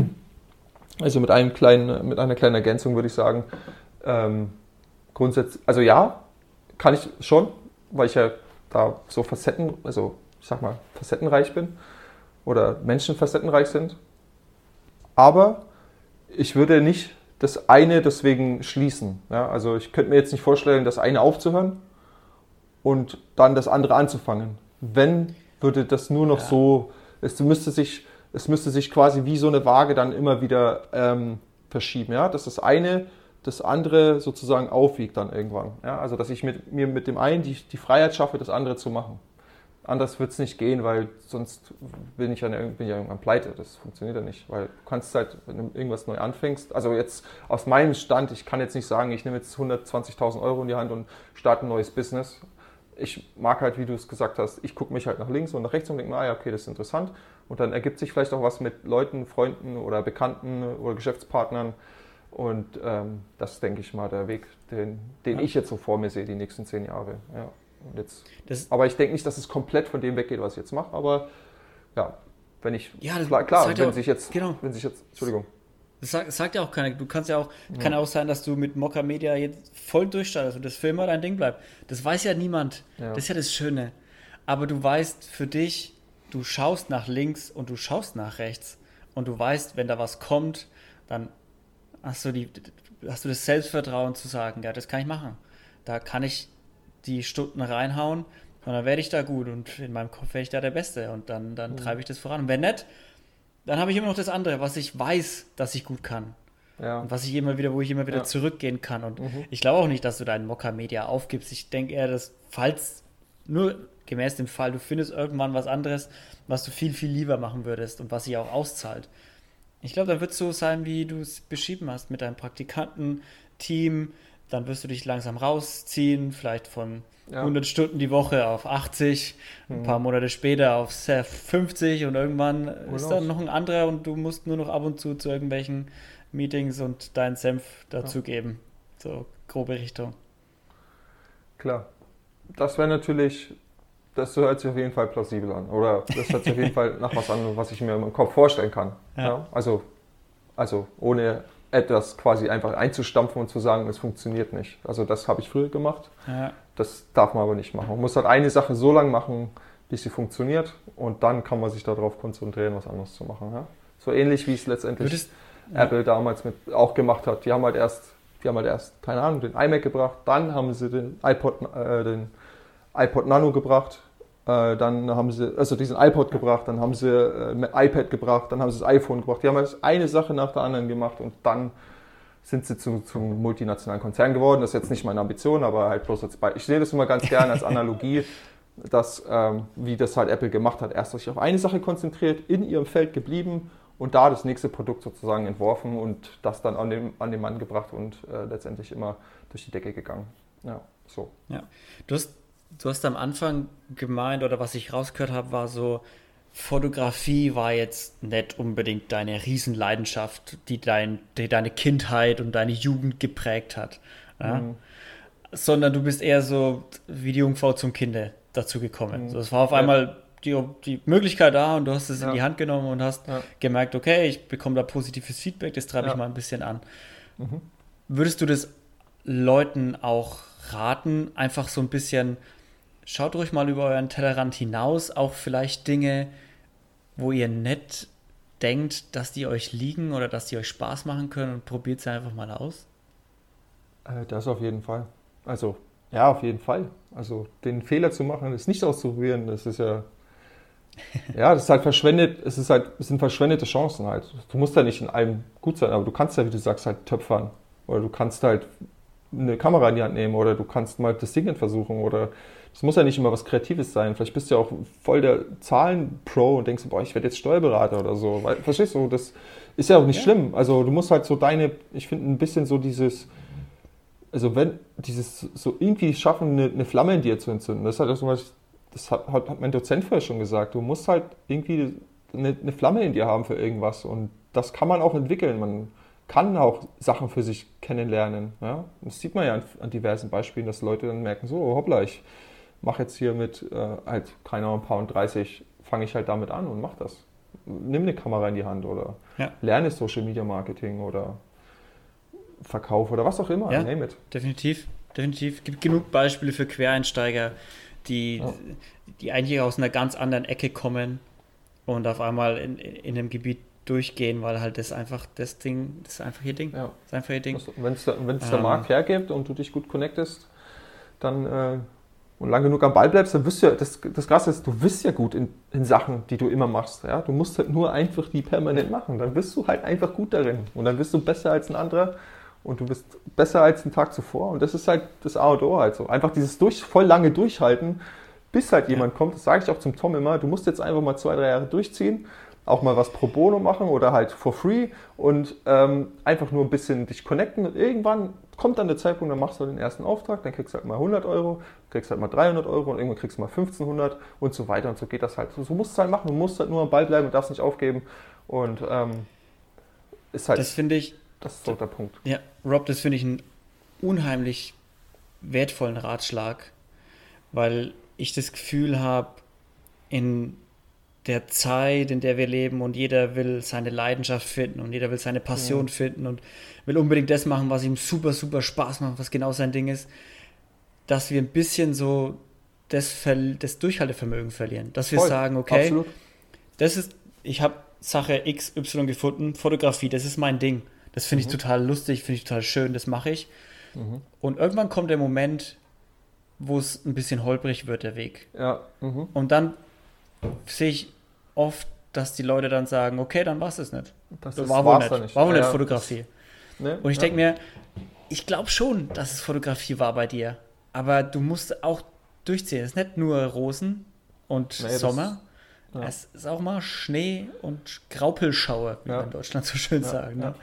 also mit einem kleinen, mit einer kleinen Ergänzung würde ich sagen, ähm, grundsätzlich, also ja, kann ich schon, weil ich ja da so Facetten, also ich sag mal, facettenreich bin oder Menschen facettenreich sind. Aber ich würde nicht das eine deswegen schließen. Ja? Also ich könnte mir jetzt nicht vorstellen, das eine aufzuhören und dann das andere anzufangen. Wenn, würde das nur noch Ja. so, es müsste sich, es müsste sich quasi wie so eine Waage dann immer wieder ähm, verschieben. Ja? Dass das eine das andere sozusagen aufwiegt dann irgendwann. Ja? Also dass ich mit, mir mit dem einen die, die Freiheit schaffe, das andere zu machen. Anders wird es nicht gehen, weil sonst bin ich ja, bin ich ja irgendwann pleite. Das funktioniert ja nicht, weil du kannst halt, wenn du irgendwas neu anfängst, also jetzt aus meinem Stand, ich kann jetzt nicht sagen, ich nehme jetzt hundertzwanzigtausend Euro in die Hand und starte ein neues Business. Ich mag halt, wie du es gesagt hast, ich gucke mich halt nach links und nach rechts und denke mir, ah ja, okay, das ist interessant. Und dann ergibt sich vielleicht auch was mit Leuten, Freunden oder Bekannten oder Geschäftspartnern. Und ähm, das ist, denke ich mal, der Weg, den, den Ja. ich jetzt so vor mir sehe, die nächsten zehn Jahre. Ja. Und jetzt, Das, aber ich denke nicht, dass es komplett von dem weggeht, was ich jetzt mache. Aber ja, wenn ich, Ja, das klar, klar sagt ja wenn auch- sich jetzt, genau. wenn sich jetzt, Entschuldigung. das sagt, das sagt ja auch keiner. Du kannst ja auch, kann ja auch sein, dass du mit Mokka Media jetzt voll durchstartest und das für immer dein Ding bleibt. Das weiß ja niemand. Ja. Das ist ja das Schöne. Aber du weißt für dich, du schaust nach links und du schaust nach rechts und du weißt, wenn da was kommt, dann hast du, die, hast du das Selbstvertrauen zu sagen, ja, das kann ich machen. Da kann ich die Stunden reinhauen und dann werde ich da gut und in meinem Kopf werde ich da der Beste und dann, dann treibe ich das voran. Und wenn nicht, dann habe ich immer noch das andere, was ich weiß, dass ich gut kann. Ja. Und was ich immer wieder, wo ich immer wieder Ja. zurückgehen kann. Und Mhm. ich glaube auch nicht, dass du deinen Mokka Media aufgibst. Ich denke eher, dass, falls, nur gemäß dem Fall, du findest irgendwann was anderes, was du viel, viel lieber machen würdest und was sich auch auszahlt. Ich glaube, dann wird es so sein, wie du es beschrieben hast, mit deinem Praktikanten-Team. Dann wirst du dich langsam rausziehen, vielleicht von Ja. hundert Stunden die Woche auf achtzig, ein paar Monate später auf fünfzig und irgendwann ist dann knows? noch ein anderer und du musst nur noch ab und zu zu irgendwelchen Meetings und deinen Senf dazugeben. So grobe Richtung. Klar. Das wäre natürlich, das hört sich auf jeden Fall plausibel an. Oder das hört sich auf jeden Fall nach was an, was ich mir im Kopf vorstellen kann. Ja. Ja. Also, also ohne etwas quasi einfach einzustampfen und zu sagen, es funktioniert nicht. Also das habe ich früher gemacht. Ja. Das darf man aber nicht machen. Man muss halt eine Sache so lange machen, bis sie funktioniert. Und dann kann man sich darauf konzentrieren, was anderes zu machen. Ja? So ähnlich wie es letztendlich Würdest, Apple damals mit auch gemacht hat. Die haben halt erst, die haben halt erst, keine Ahnung, den iMac gebracht, dann haben sie den iPod, äh, den iPod Nano gebracht, äh, dann haben sie, also diesen iPod gebracht, dann haben sie äh, ein iPad gebracht, dann haben sie das iPhone gebracht. Die haben halt eine Sache nach der anderen gemacht und dann sind sie zu, zum multinationalen Konzern geworden. Das ist jetzt nicht meine Ambition, aber halt bloß als Beispiel. Ich sehe das immer ganz gerne als Analogie, dass, ähm, wie das halt Apple gemacht hat. Erst sich auf eine Sache konzentriert, in ihrem Feld geblieben und da das nächste Produkt sozusagen entworfen und das dann an den, an den Mann gebracht und äh, letztendlich immer durch die Decke gegangen. Ja, so. ja. Du hast, du hast am Anfang gemeint, oder was ich rausgehört habe, war so, Fotografie war jetzt nicht unbedingt deine Riesenleidenschaft, die, dein, die deine Kindheit und deine Jugend geprägt hat. Ja? Mhm. Sondern du bist eher so wie die Jungfrau zum Kinde dazu gekommen. Mhm. So, es war auf Ja. einmal die, die Möglichkeit da und du hast es Ja. in die Hand genommen und hast Ja. gemerkt, okay, ich bekomme da positives Feedback, das treibe Ja. ich mal ein bisschen an. Mhm. Würdest du das Leuten auch raten, einfach so ein bisschen, schaut ruhig mal über euren Tellerrand hinaus, auch vielleicht Dinge, wo ihr nicht denkt, dass die euch liegen oder dass die euch Spaß machen können und probiert sie einfach mal aus? Äh, Das auf jeden Fall. Also, ja, auf jeden Fall. Also, den Fehler zu machen, es nicht auszuprobieren, das ist ja, ja, das ist halt verschwendet, es ist halt, es sind verschwendete Chancen halt. Du musst ja nicht in allem gut sein, aber du kannst ja, wie du sagst, halt töpfern. Oder du kannst halt eine Kamera in die Hand nehmen oder du kannst mal das Singen versuchen oder es muss ja nicht immer was Kreatives sein. Vielleicht bist du ja auch voll der Zahlen-Pro und denkst, boah, ich werde jetzt Steuerberater oder so. Weil, verstehst du, das ist ja auch nicht Ja. schlimm. Also du musst halt so deine, ich finde ein bisschen so dieses, also wenn dieses so irgendwie schaffen, eine, eine Flamme in dir zu entzünden. Das ist halt auch so was, das hat, hat, hat mein Dozent vorher schon gesagt. Du musst halt irgendwie eine, eine Flamme in dir haben für irgendwas und das kann man auch entwickeln. Man kann auch Sachen für sich kennenlernen. Ja? Das sieht man ja an, an diversen Beispielen, dass Leute dann merken, so hoppla, ich mache jetzt hier mit äh, halt, keine Ahnung, ein paar und dreißig, fange ich halt damit an und mach das. Nimm eine Kamera in die Hand oder Ja. lerne Social Media Marketing oder Verkauf oder was auch immer, Ja, name it. definitiv. Definitiv. Es gibt genug Beispiele für Quereinsteiger, die, Ja. die eigentlich aus einer ganz anderen Ecke kommen und auf einmal in, in einem Gebiet durchgehen, weil halt das einfach das Ding, das ist einfach ihr Ding. Ja. Das ist einfach ihr Ding. Wenn es der, wenn's der Ähm, Markt hergibt und du dich gut connectest, dann äh, und lang genug am Ball bleibst, dann wirst du ja, das, das Krasse ist, du wirst ja gut in, in Sachen, die du immer machst. Ja? Du musst halt nur einfach die permanent machen. Dann wirst du halt einfach gut darin. Und dann wirst du besser als ein anderer und du bist besser als den Tag zuvor. Und das ist halt das A und O halt so. Einfach dieses durch, voll lange Durchhalten, bis halt jemand kommt. Das sage ich auch zum Tom immer. Du musst jetzt einfach mal zwei, drei Jahre durchziehen, auch mal was pro bono machen oder halt for free und ähm, einfach nur ein bisschen dich connecten. Und irgendwann kommt dann der Zeitpunkt, dann machst du den ersten Auftrag, dann kriegst du halt mal hundert Euro, kriegst halt mal dreihundert Euro und irgendwann kriegst du mal fünfzehnhundert und so weiter und so geht das halt. So musst du es halt machen, du musst halt nur am Ball bleiben und darfst nicht aufgeben und ähm, ist halt, das finde ich, das ist so der Punkt. ja, Rob, das finde ich einen unheimlich wertvollen Ratschlag, weil ich das Gefühl habe, in der Zeit, in der wir leben und jeder will seine Leidenschaft finden und jeder will seine Passion Ja. finden und will unbedingt das machen, was ihm super, super Spaß macht, was genau sein Ding ist, dass wir ein bisschen so das, Ver- das Durchhaltevermögen verlieren. Dass wir Voll, sagen, okay, absolut. das ist, ich habe Sache X Y gefunden, Fotografie, das ist mein Ding. Das finde ich Mhm. total lustig, finde ich total schön, das mache ich. Mhm. Und irgendwann kommt der Moment, wo es ein bisschen holprig wird, der Weg. Ja, mhm. Und dann sehe ich oft, dass die Leute dann sagen, okay, dann war es das nicht. Das Das ist, war wohl war's nicht. dann nicht. War wohl Ja, nicht ja. Fotografie. Ne? Und ich Ja. denke mir, ich glaube schon, dass es Fotografie war bei dir. Aber du musst auch durchziehen. Es ist nicht nur Rosen und Nee, das- Sommer. ja. Es ist auch mal Schnee und Graupelschauer, wie Ja. wir in Deutschland so schön Ja, sagen. Ne?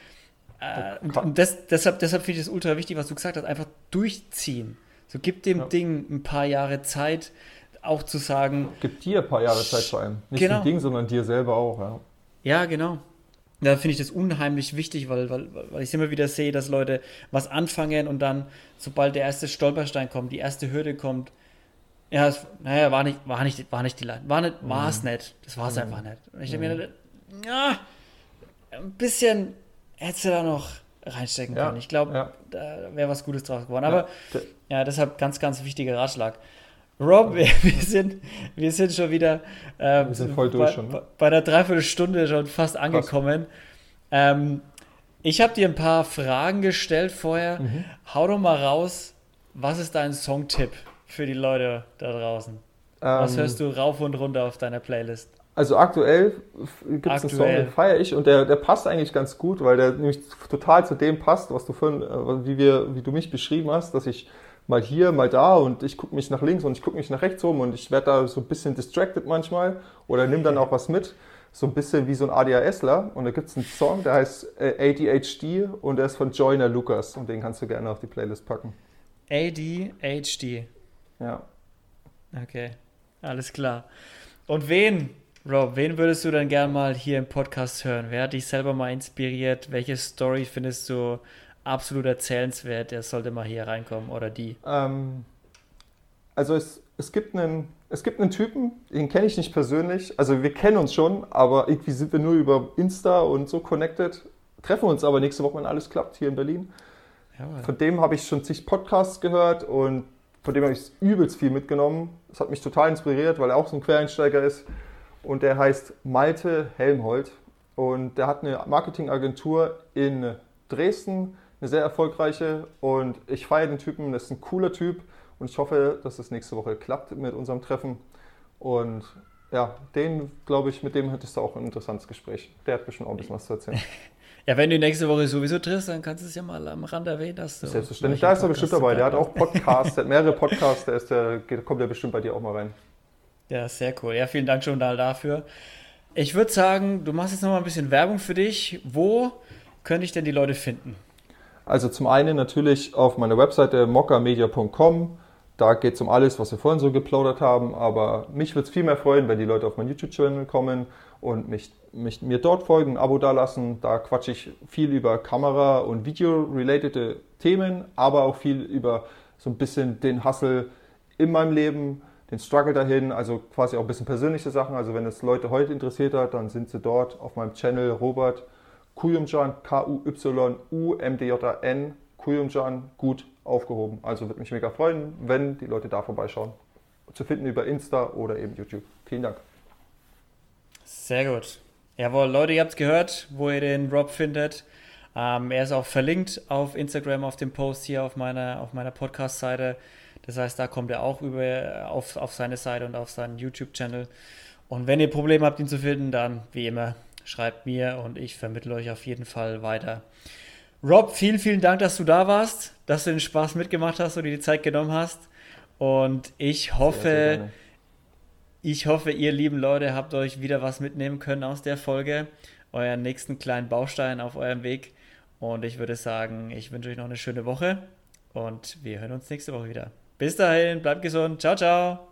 ja. Äh, und und das, deshalb, deshalb finde ich es ultra wichtig, was du gesagt hast, einfach durchziehen. So gib dem Ja. Ding ein paar Jahre Zeit, auch zu sagen, Gib dir ein paar Jahre Zeit vor allem. Nicht Genau. dem Ding, sondern dir selber auch. Ja. ja, genau. Da finde ich das unheimlich wichtig, weil, weil, weil ich immer wieder sehe, dass Leute was anfangen und dann, sobald der erste Stolperstein kommt, die erste Hürde kommt, ja, es, naja, war nicht, war nicht, war nicht die Leid, war nicht, war es nicht, das war es Mhm. einfach nicht. Und ich denke mir, ja, ein bisschen hättest du da noch reinstecken Ja, können. Ich glaube, ja. da wäre was Gutes draus geworden. Aber Ja. ja, deshalb ganz, ganz wichtiger Ratschlag. Rob, wir, wir, sind, wir sind schon wieder ähm, Wir sind voll durch bei, schon, ne? bei, bei einer Dreiviertelstunde schon fast angekommen. Ähm, ich habe dir ein paar Fragen gestellt vorher. Mhm. Hau doch mal raus, was ist dein Songtipp für die Leute da draußen? Was Ähm, hörst du rauf und runter auf deiner Playlist? Also aktuell gibt es einen Song, Aktuell. den feiere ich und der, der passt eigentlich ganz gut, weil der nämlich total zu dem passt, was du vorhin, äh, wie, wir, wie du mich beschrieben hast, dass ich mal hier, mal da und ich gucke mich nach links und ich gucke mich nach rechts rum und ich werde da so ein bisschen distracted manchmal oder nimm dann auch was mit, so ein bisschen wie so ein ADHSler und da gibt es einen Song, der heißt äh, A D H D und der ist von Joyner Lucas und den kannst du gerne auf die Playlist packen. A D H D. Ja. Okay, alles klar. Und wen, Rob, wen würdest du dann gern mal hier im Podcast hören? Wer hat dich selber mal inspiriert? Welche Story findest du absolut erzählenswert? Der sollte mal hier reinkommen oder die. Ähm, also es, es, gibt einen, es gibt einen Typen, den kenne ich nicht persönlich. Also wir kennen uns schon, aber irgendwie sind wir nur über Insta und so connected. Treffen uns aber nächste Woche, wenn alles klappt, hier in Berlin. Jawohl. Von dem habe ich schon zig Podcasts gehört und von dem habe ich übelst viel mitgenommen. Das hat mich total inspiriert, weil er auch so ein Quereinsteiger ist. Und der heißt Malte Helmholt. Und der hat eine Marketingagentur in Dresden, eine sehr erfolgreiche. Und ich feiere den Typen, das ist ein cooler Typ. Und ich hoffe, dass es nächste Woche klappt mit unserem Treffen. Und ja, den, glaube ich, mit dem hättest du auch ein interessantes Gespräch. Der hat bestimmt auch ein bisschen was zu erzählen. Ja, wenn du ihn nächste Woche sowieso triffst, dann kannst du es ja mal am Rand erwähnen, dass du. Selbstverständlich, da ist er bestimmt dabei. Der hat auch Podcasts, der hat mehrere Podcasts, der, ist der kommt ja bestimmt bei dir auch mal rein. Ja, sehr cool. Ja, vielen Dank schon mal dafür. Ich würde sagen, du machst jetzt noch mal ein bisschen Werbung für dich. Wo könnte ich denn die Leute finden? Also zum einen natürlich auf meiner Webseite mokkamedia punkt com. Da geht es um alles, was wir vorhin so geplaudert haben. Aber mich würde es viel mehr freuen, wenn die Leute auf meinen YouTube-Channel kommen und mich, mich, mir dort folgen, ein Abo dalassen. Da quatsche ich viel über Kamera- und Video-related Themen, aber auch viel über so ein bisschen den Hustle in meinem Leben, den Struggle dahin, also quasi auch ein bisschen persönliche Sachen. Also wenn es Leute heute interessiert hat, dann sind sie dort auf meinem Channel Robert Kuyumjan, K U Y U M D J A N, Kuyumjan, gut aufgehoben. Also würde mich mega freuen, wenn die Leute da vorbeischauen. Zu finden über Insta oder eben YouTube. Vielen Dank. Sehr gut. Jawohl, Leute, ihr habt es gehört, wo ihr den Rob findet. Ähm, er ist auch verlinkt auf Instagram, auf dem Post hier auf meiner, auf meiner Podcast-Seite. Das heißt, da kommt er auch über auf, auf seine Seite und auf seinen YouTube-Channel. Und wenn ihr Probleme habt, ihn zu finden, dann wie immer, schreibt mir und ich vermittle euch auf jeden Fall weiter. Rob, vielen, vielen Dank, dass du da warst, dass du den Spaß mitgemacht hast und dir die Zeit genommen hast. Und ich hoffe, sehr, sehr ich hoffe, ihr lieben Leute habt euch wieder was mitnehmen können aus der Folge, euren nächsten kleinen Baustein auf eurem Weg. Und ich würde sagen, ich wünsche euch noch eine schöne Woche und wir hören uns nächste Woche wieder. Bis dahin, bleibt gesund. Ciao, ciao.